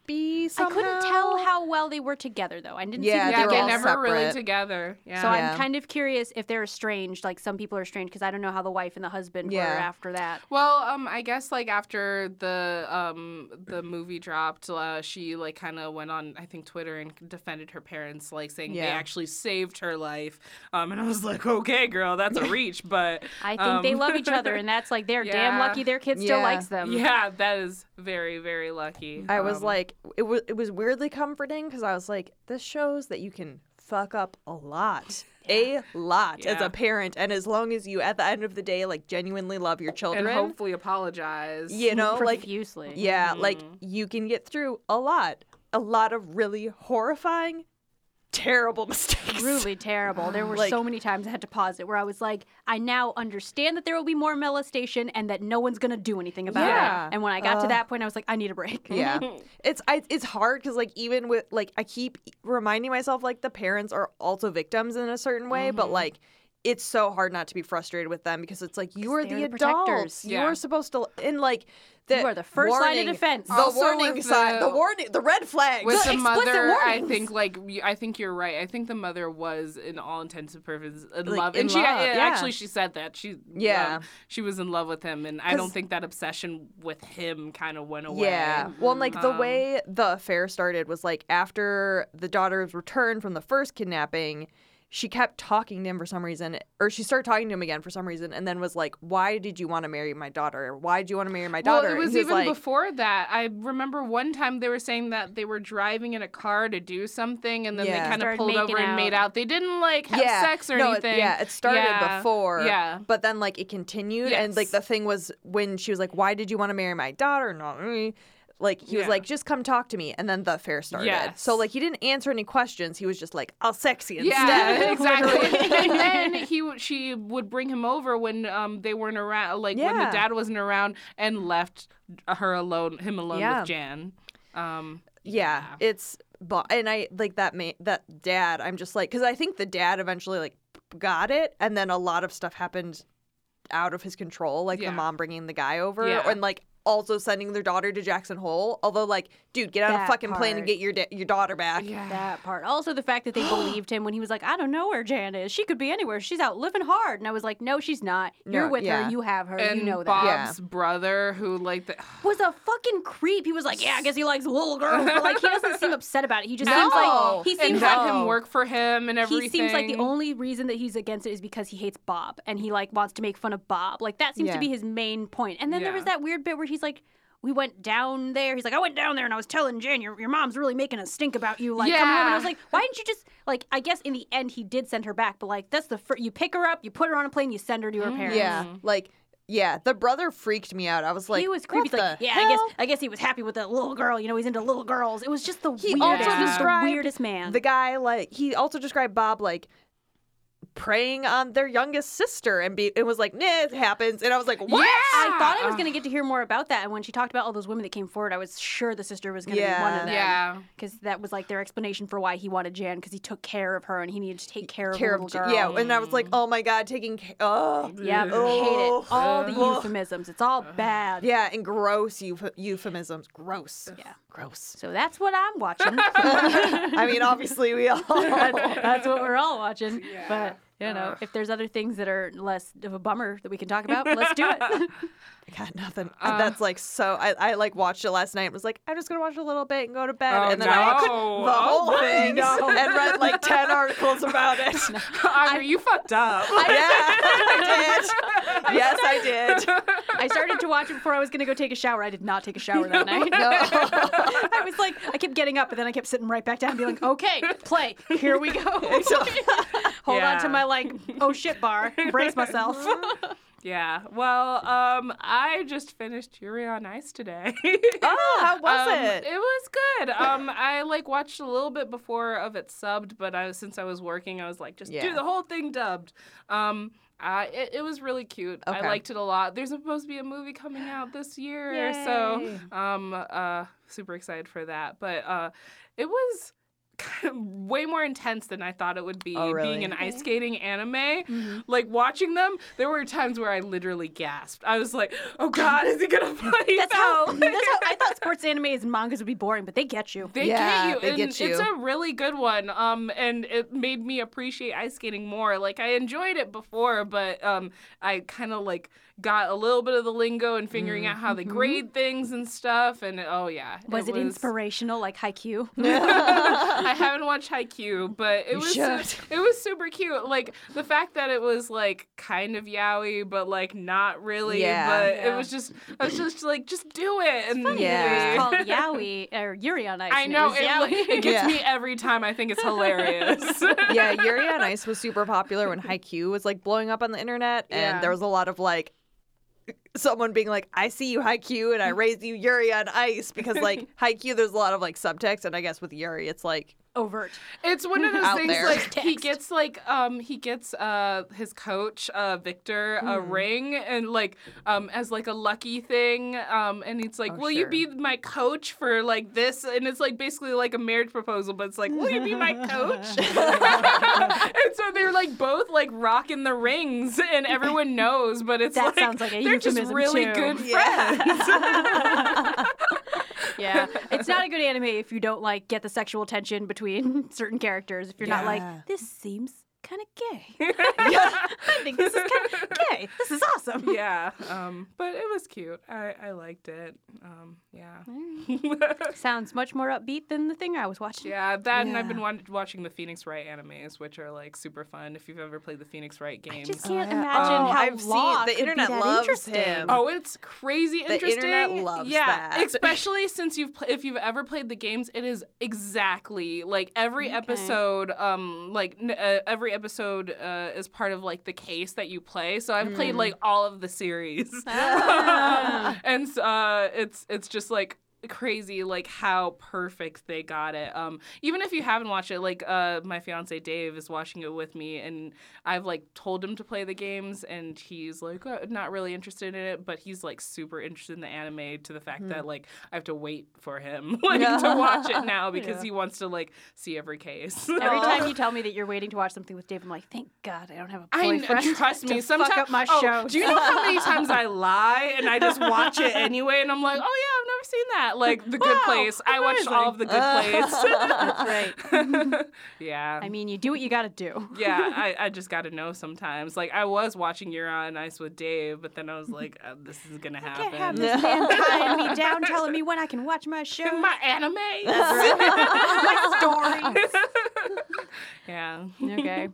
happy somehow. I couldn't tell how well they were together, though. I didn't Yeah, see them Yeah, they were they're all never really separate. together. Yeah. So Yeah. I'm kind of curious if they're estranged. Like some people are estranged because I don't know how the wife and the husband Yeah. were after that. Well, um, I guess like after the um the movie dropped, uh, she like kind of went on I think Twitter and defended her parents, like saying they Yeah. actually saved her life. Um, and I was like, okay, girl, that's a reach, but I think um, they love each other, and that's like they're damn Yeah. lucky their kid still Yeah. likes them. Yeah, that is very very lucky. I was Um, like, it was it was weirdly comforting because I was like, this shows that you can fuck up a lot, a lot as Yeah. a parent, and as long as you, at the end of the day, like genuinely love your children, and hopefully apologize. you know, like Profusely. yeah, like Mm-hmm. you can get through a lot, a lot of really horrifying, terrible mistakes. Really terrible. There were Like- so many times I had to pause it where I was like, I now understand that there will be more molestation and that no one's going to do anything about Yeah. it. And when I got to Uh, that point, I was like, I need a break. Yeah, it's I, it's hard because like even with like I keep reminding myself like the parents are also victims in a certain way, but like it's so hard not to be frustrated with them because it's like you are they're the, the adults. protectors. You Yeah. are supposed to and like the You are the first line of warning- defense. The Also warning with sign, the the- warning, the red flags. With The the explicit mother, I warnings. think like y- I think you're right. I think the mother was, in all intents and purposes, in Like, love. in and she love, yeah, yeah. actually she said that she Yeah. um, she was in love with him, and I 'Cause- don't think that obsession with him kind of went away. Yeah. Well, and, like the Um, way the affair started was like after the daughter's return from the first kidnapping, she kept talking to him for some reason, or she started talking to him again for some reason, and then was like, "Why did you want to marry my daughter? Why did you want to marry my daughter?" Well, it And was he even like, before that. I remember one time they were saying that they were driving in a car to do something, and then Yeah. they kind of Started pulled over making and made out. out. They didn't like have yeah, sex or no, it- anything. yeah, it started Yeah. before. Yeah. But then like it continued, and like Yes. the thing was when she was like, "Why did you want to marry my daughter?" Not me. Like he was Yeah. like, "Just come talk to me," and then the affair started. Yes. So like he didn't answer any questions. He was just like, "I'll sex you Yeah, instead." exactly. And then he would, she would bring him over when um they weren't around, like when the Yeah. dad wasn't around, and left her alone, him alone Yeah. with Jan. Um, Yeah, it's but and I like that ma- that dad. I'm just like because I think the dad eventually like got it, and then a lot of stuff happened out of his control, like Yeah. the mom bringing the guy over, Yeah. and like also sending their daughter to Jackson Hole. Although like, dude, get on a That fucking plane and part. get your da- your daughter back. yeah. That part. Also, the fact that they believed him when he was like, I don't know where Jan is. She could be anywhere. She's out living hard. And I was like, no, she's not. You're No, with yeah. her. You have her. And you know that. Bob's brother, who like the, Was a fucking creep. He was like, yeah, I guess he likes little girls. But like, he doesn't seem upset about it. He just No. seems like he and seems had like him work for him and everything. he seems like the only reason that he's against it is because he hates Bob and he like wants to make fun of Bob. Like that seems Yeah. to be his main point. And then there Yeah. was that weird bit where he's like, we went down there. He's like, I went down there and I was telling Jen, your, your mom's really making a stink about you. Like, come home. And I was Yeah. like, why didn't you just, like, I guess in the end he did send her back, but like, that's the first, you pick her up, you put her on a plane, you send her to her parents. Yeah, like yeah, the brother freaked me out. I was like, he was creepy. What He's like, the yeah, hell? I guess I guess he was happy with that little girl. You know, he's into little girls. It was just the He weirdest, also the described weirdest man. the guy like he also described Bob like preying on their youngest sister, and be it was like, nah, it happens, and I was like, what? I thought I was going to get to hear more about that. And when she talked about all those women that came forward, I was sure the sister was going to be one of Yeah. them. Yeah. Because that was like their explanation for why he wanted Jan, because he took care of her and he needed to take care of Care the of little J- girl. yeah, and I was like, oh my god, taking ca- oh Yeah, Oh. hate it. All the Ugh. euphemisms. It's all bad. yeah, and gross euph- euphemisms, gross, Yeah. gross. So that's what I'm watching. I mean, obviously we all. that's, that's what we're all watching. Yeah. But, you know, Ugh. if there's other things that are less of a bummer that we can talk about, let's do it. Got nothing. Uh, That's like so. I, I like watched it last night. And was like, I'm just gonna watch a little bit and go to bed, Oh, and then no. I could the Oh, whole thing no. and read like ten articles about it. Audrey, you fucked up. Yeah, I did. Yes, I did. I started to watch it before I was going to go take a shower. I did not take a shower that night. No. I was like, I kept getting up, but then I kept sitting right back down and being like, okay, play. Here we go. Hold on to Yeah. my, like, oh shit bar. Brace myself. Yeah. Well, um, I just finished Yuri on Ice today. Oh, how was Um, it? It was good. Um, I like watched a little bit before of it subbed, but I since I was working, I was like, just do Yeah. the whole thing dubbed. Um, uh, it, it was really cute. I Okay. liked it a lot. There's supposed to be a movie coming out this year, Yay. so um, uh, super excited for that. But uh, it was kind of way more intense than I thought it would be. Oh, really? Being an ice skating anime, like watching them, there were times where I literally gasped. I was like, "Oh God, is he gonna play That's out?" how, that's how I thought sports sports animes and mangas would be boring, but they get you. They Yeah, get you, they and get you. it's a really good one. Um, and it made me appreciate ice skating more. Like I enjoyed it before, but um, I kind of like got a little bit of the lingo and figuring out how they grade things and stuff. And oh yeah, Was it, was inspirational like Haikyuu? I haven't watched Haikyuu, but it You was should. it was super cute. Like the fact that it was like kind of yaoi, but like not really. Yeah. But Yeah. it was just I was just like just do it. And Funny Yeah. that it was called Yaoi or Yuri on Ice. I and know it, it, was like, Yaoi. it gets Yeah. me every time. I think it's hilarious. Yeah, Yuri on Ice was super popular when Haikyuu was like blowing up on the internet, and Yeah. there was a lot of like someone being like, "I see you, Haikyuu, and I raised you, Yuri on Ice," because like Haikyuu, there's a lot of like subtext, and I guess with Yuri, it's like Overt. It's one of those Out things there. like he Text. gets like um he gets uh his coach uh Victor a Hmm. ring and like um as like a lucky thing um and it's like Oh, will you sure. be my coach for like this, and it's like basically like a marriage proposal, but it's like will you be my coach? And so they're like both like rocking the rings and everyone knows, but it's That like sounds like a they're just euphemism, really too. good Yeah. friends. Yeah. It's not a good anime if you don't like get the sexual tension between certain characters. If you're not Yeah. like, this seems kind of gay. I think this is kind of gay. This is awesome. Yeah, um, but it was cute. I, I liked it. Um, yeah. Sounds much more upbeat than the thing I was watching. Yeah, that and I've Yeah. been wa- watching the Phoenix Wright animes, which are like super fun. If you've ever played the Phoenix Wright games, I just can't yeah. imagine Oh, how I've seen- law the could internet be that loves interesting. him. oh, it's crazy The interesting. internet loves yeah, that. especially since you've pl- if you've ever played the games, it is exactly like every Okay. episode. Um, like n- uh, every episode uh, is part of like the case that you play. So I've played like all of the series, Ah. and uh, it's it's just like crazy like how perfect they got it. Um even if you haven't watched it, like uh my fiance Dave is watching it with me, and I've like told him to play the games, and he's like uh, not really interested in it, but he's like super interested in the anime to the fact that like I have to wait for him like to watch it now because Yeah. he wants to like see every case. Every Aw. time you tell me that you're waiting to watch something with Dave, I'm like, thank God I don't have a I boyfriend. kn- trust me. to Sometimes fuck up my oh, show. do you know how many times I lie and I just watch it anyway, and I'm like, oh yeah, I've never seen that. Like The Good Wow, Place. I watched all of The Good That's Place. right. Yeah. I mean, you do what you got to do. yeah, I, I just got to know sometimes. Like, I was watching You're on Ice with Dave, but then I was like, uh, this is going to happen. Can't have this man tying me down, telling me when I can watch my show. My anime. my stories. yeah. Okay.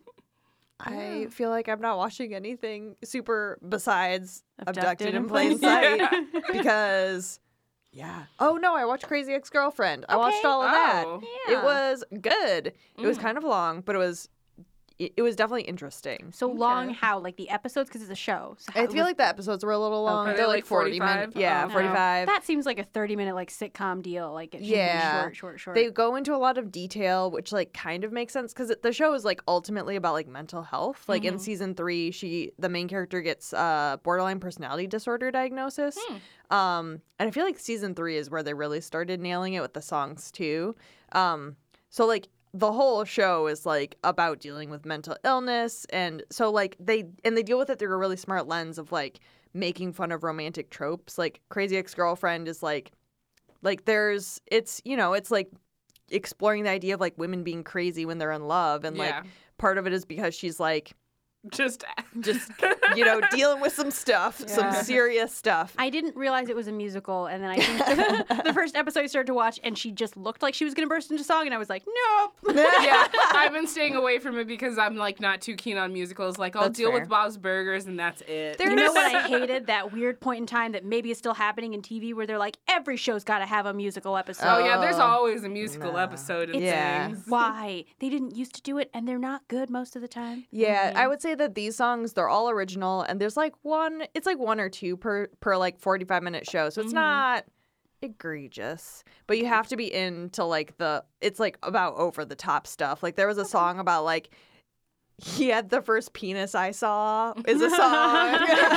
I feel like I'm not watching anything super besides Abducted, in Plain Plain Sight because, yeah. Oh no, I watched Crazy Ex-Girlfriend. I watched Okay. all of that. Oh. Yeah. It was good. It was Mm. kind of long, but it was it, it was definitely interesting. So long, how? Like the episodes? Because it's a show. So how I feel was- like the episodes were a little long. Okay. They're They're like like forty forty-five? minutes. Yeah, Oh. No. forty-five. That seems like a thirty minute like sitcom deal. Like it should Yeah. be short, short, short. They go into a lot of detail, which like kind of makes sense because the show is like ultimately about like mental health. Like in Mhm. season three, she the main character gets uh borderline personality disorder diagnosis. Hmm. Um, and I feel like season three is where they really started nailing it with the songs too. Um, so like the whole show is like about dealing with mental illness, and so like they and they deal with it through a really smart lens of like making fun of romantic tropes. Like Crazy Ex-Girlfriend is like like there's it's you know it's like exploring the idea of like women being crazy when they're in love, and Yeah. like part of it is because she's like Just, just you know dealing with some stuff, some Yeah. serious stuff. I didn't realize it was a musical, and then I think the first episode I started to watch, and she just looked like she was going to burst into song, and I was like, nope. yeah, I've been staying away from it because I'm like not too keen on musicals. Like I'll That's deal fair. with Bob's Burgers and that's it. You know what I hated? That weird point in time that maybe is still happening in T V where they're like, every show's got to have a musical episode. Oh yeah, there's Oh, always a musical no. episode in Yeah. things. Why? They didn't used to do it, and they're not good most of the time. Yeah, Mhm. I would say that these songs, they're all original, and there's like one, it's like one or two per per like forty-five minute show, so it's Mhm. not egregious, but you have to be into like the, it's like about over the top stuff. Like there was a song about like, he had the first penis I saw is a song.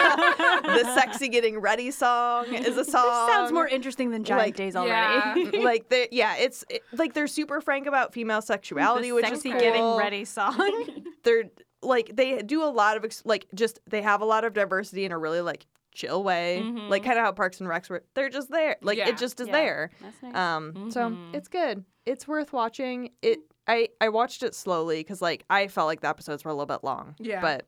The sexy getting ready song is a song. This sounds more interesting than Giant like, Days yeah. already. like they yeah, it's it, like they're super frank about female sexuality, the which sexy is cool. getting ready song. They're like they do a lot of ex- like just they have a lot of diversity and are really like chill way, Mhm. like kind of how Parks and Recs were. They're just there, like Yeah. it just is Yeah. there. That's nice. Um, so Mhm. it's good. It's worth watching. It. I I watched it slowly because like I felt like the episodes were a little bit long. Yeah. But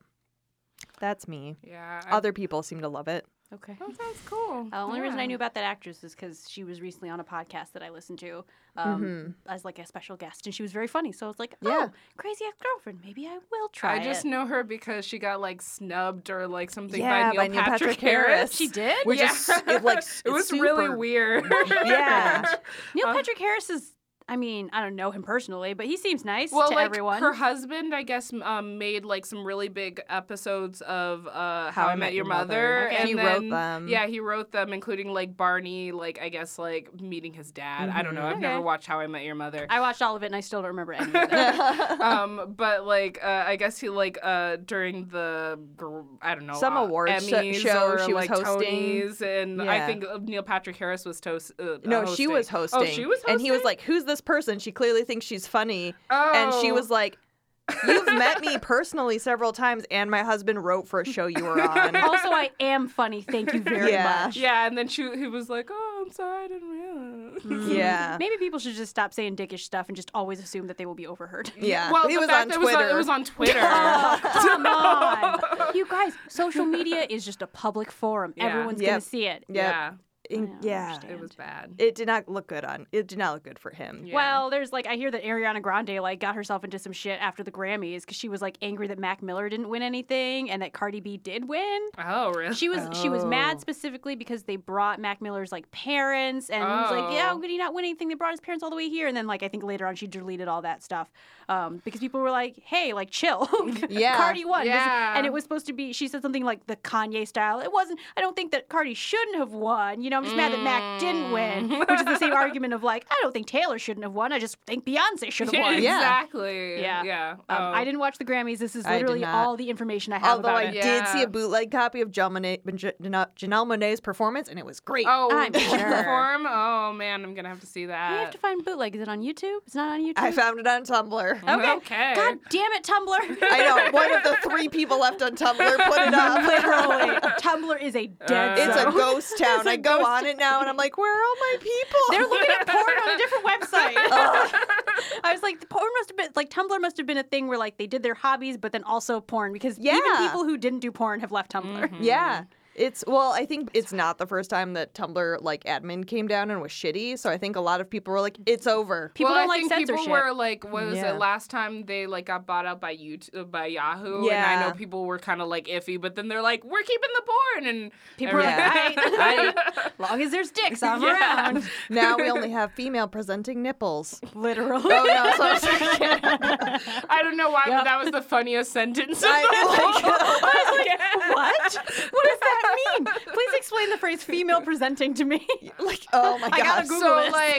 that's me. Yeah. I- Other people seem to love it. okay. Oh, that's cool. The only reason I Yeah. knew about that actress is because she was recently on a podcast that I listened to um, Mhm. as like a special guest, and she was very funny. So I was like, Yeah. oh, Crazy Ex-Girlfriend. Maybe I will try I just it. know her because she got like snubbed or like something Yeah, by by Neil Neil Patrick, Patrick Harris. Harris. She did? Which yeah. is it, like it was super- really weird. Yeah. Neil Um, Patrick Harris is, I mean, I don't know him personally, but he seems nice well, to like everyone. her husband, I guess, um, made like some really big episodes of uh, How, I Met Your Mother. Okay. And He then, wrote them. Yeah, he wrote them, including like Barney, like I guess like meeting his dad. I don't know. I've Okay. never watched How I Met Your Mother. I watched all of it, and I still don't remember any of it. um, but like uh, I guess he like uh during the gr- I don't know Some uh, awards sh- Emmys show or, she was like, hosting. Tonys, and I Yeah. think Neil Patrick Harris was toast. Uh, No, uh, she was hosting. Oh, she was hosting. And he was like, "Who's this person? She clearly thinks she's funny." oh. And she was like, "You've met me personally several times, and my husband wrote for a show you were on." Also, I am funny. Thank you very Yeah. much. yeah, and then she he was like, "Oh, I'm sorry, I didn't realize." Yeah. Maybe people should just stop saying dickish stuff and just always assume that they will be overheard. Yeah. Well, he the was fact on that it was Twitter. on, it was on Twitter. Oh, come on. You guys, social media is just a public forum. Yeah. Everyone's Yep. going to see it. Yep. Yeah, In- I yeah. understand. it was bad. It did not look good on. It did not look good for him. Yeah. Well, there's like, I hear that Ariana Grande like got herself into some shit after the Grammys because she was like angry that Mac Miller didn't win anything and that Cardi B did win. Oh, really? She was she was mad Oh. specifically because they brought Mac Miller's like parents and he was like, yeah, Oh. how could he not win anything? They brought his parents all the way here, and then like I think later on she deleted all that stuff um, because people were like, hey, like chill, Yeah. Cardi won, This- Yeah. and it was supposed to be. She said something like the Kanye style. It wasn't. I don't think that Cardi shouldn't have won. You know, I'm just mad that Mac didn't win, Mm. which is the same argument of like I don't think Taylor shouldn't have won. I just think Beyonce should have Yeah, won. Yeah. exactly. Yeah. yeah. Um, Oh. I didn't watch the Grammys. This is I did literally not. all the information I have Although about I it. Yeah. did see a bootleg copy of Janelle Monáe, Janelle Janelle Monáe's performance, and it was great. Oh, I'm did she sure. perform? Oh man, I'm gonna have to see We that. have to find bootleg. Is it on YouTube? It's not on YouTube. I found it on Tumblr. Okay. Okay. God damn it, Tumblr. I know. One of the three people left on Tumblr put it up. Literally, Tumblr is a dead Uh, It's a zone. ghost town. It's a I go ghost on it now, and I'm like, where are all my people? They're looking at porn on a different website. I was like, the porn must have been like Tumblr must have been a thing where like they did their hobbies, but then also porn because even Yeah. people who didn't do porn have left Tumblr. Yeah. It's well, I think it's not the first time that Tumblr like admin came down and was shitty. So I think a lot of people were like, "It's over." People well, don't I like think censorship. people were like, what was Yeah. it? Last time they like got bought out by YouTube, by Yahoo, and I Yeah. know people were kind of like iffy, but then they're like, we're keeping the porn, and People are like, everyone- "Aight, aight. long as there's dicks, I'm Yeah. around. Now we only have female presenting nipples. Literally. Oh no! So I'm sorry. I don't know why, Yep. but that was the funniest sentence. Of I the know, whole like, podcast. What? What does that mean? Please explain the phrase female presenting to me. like, oh my I gotta gosh. Google So this. like,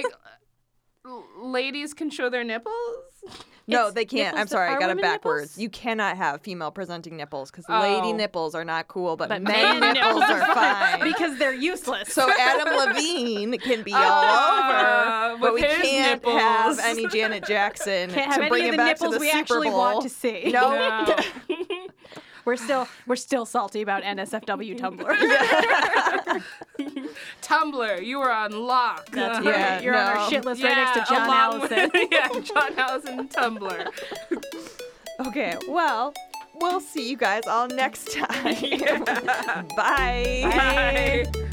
l- ladies can show their nipples. No, It's they can't. nipples I'm sorry, I are got it women backwards. nipples? You cannot have female presenting nipples because Oh. lady nipples are not cool, but, But men, man nipples nipples are fine. because they're useless. So Adam Levine can be all Ah, over, but we with his can't nipples. have any Janet Jackson can't have to bring any of it the back nipples to the we Super actually Bowl. want to see. No. No. We're still we're still salty about N S F W Tumblr. Tumblr, you are on lock. That's Yeah, right. You're on our no. shit list right next to John along with- Allison. yeah, John Allison Tumblr. Okay, well, we'll see you guys all next time. Bye. Bye.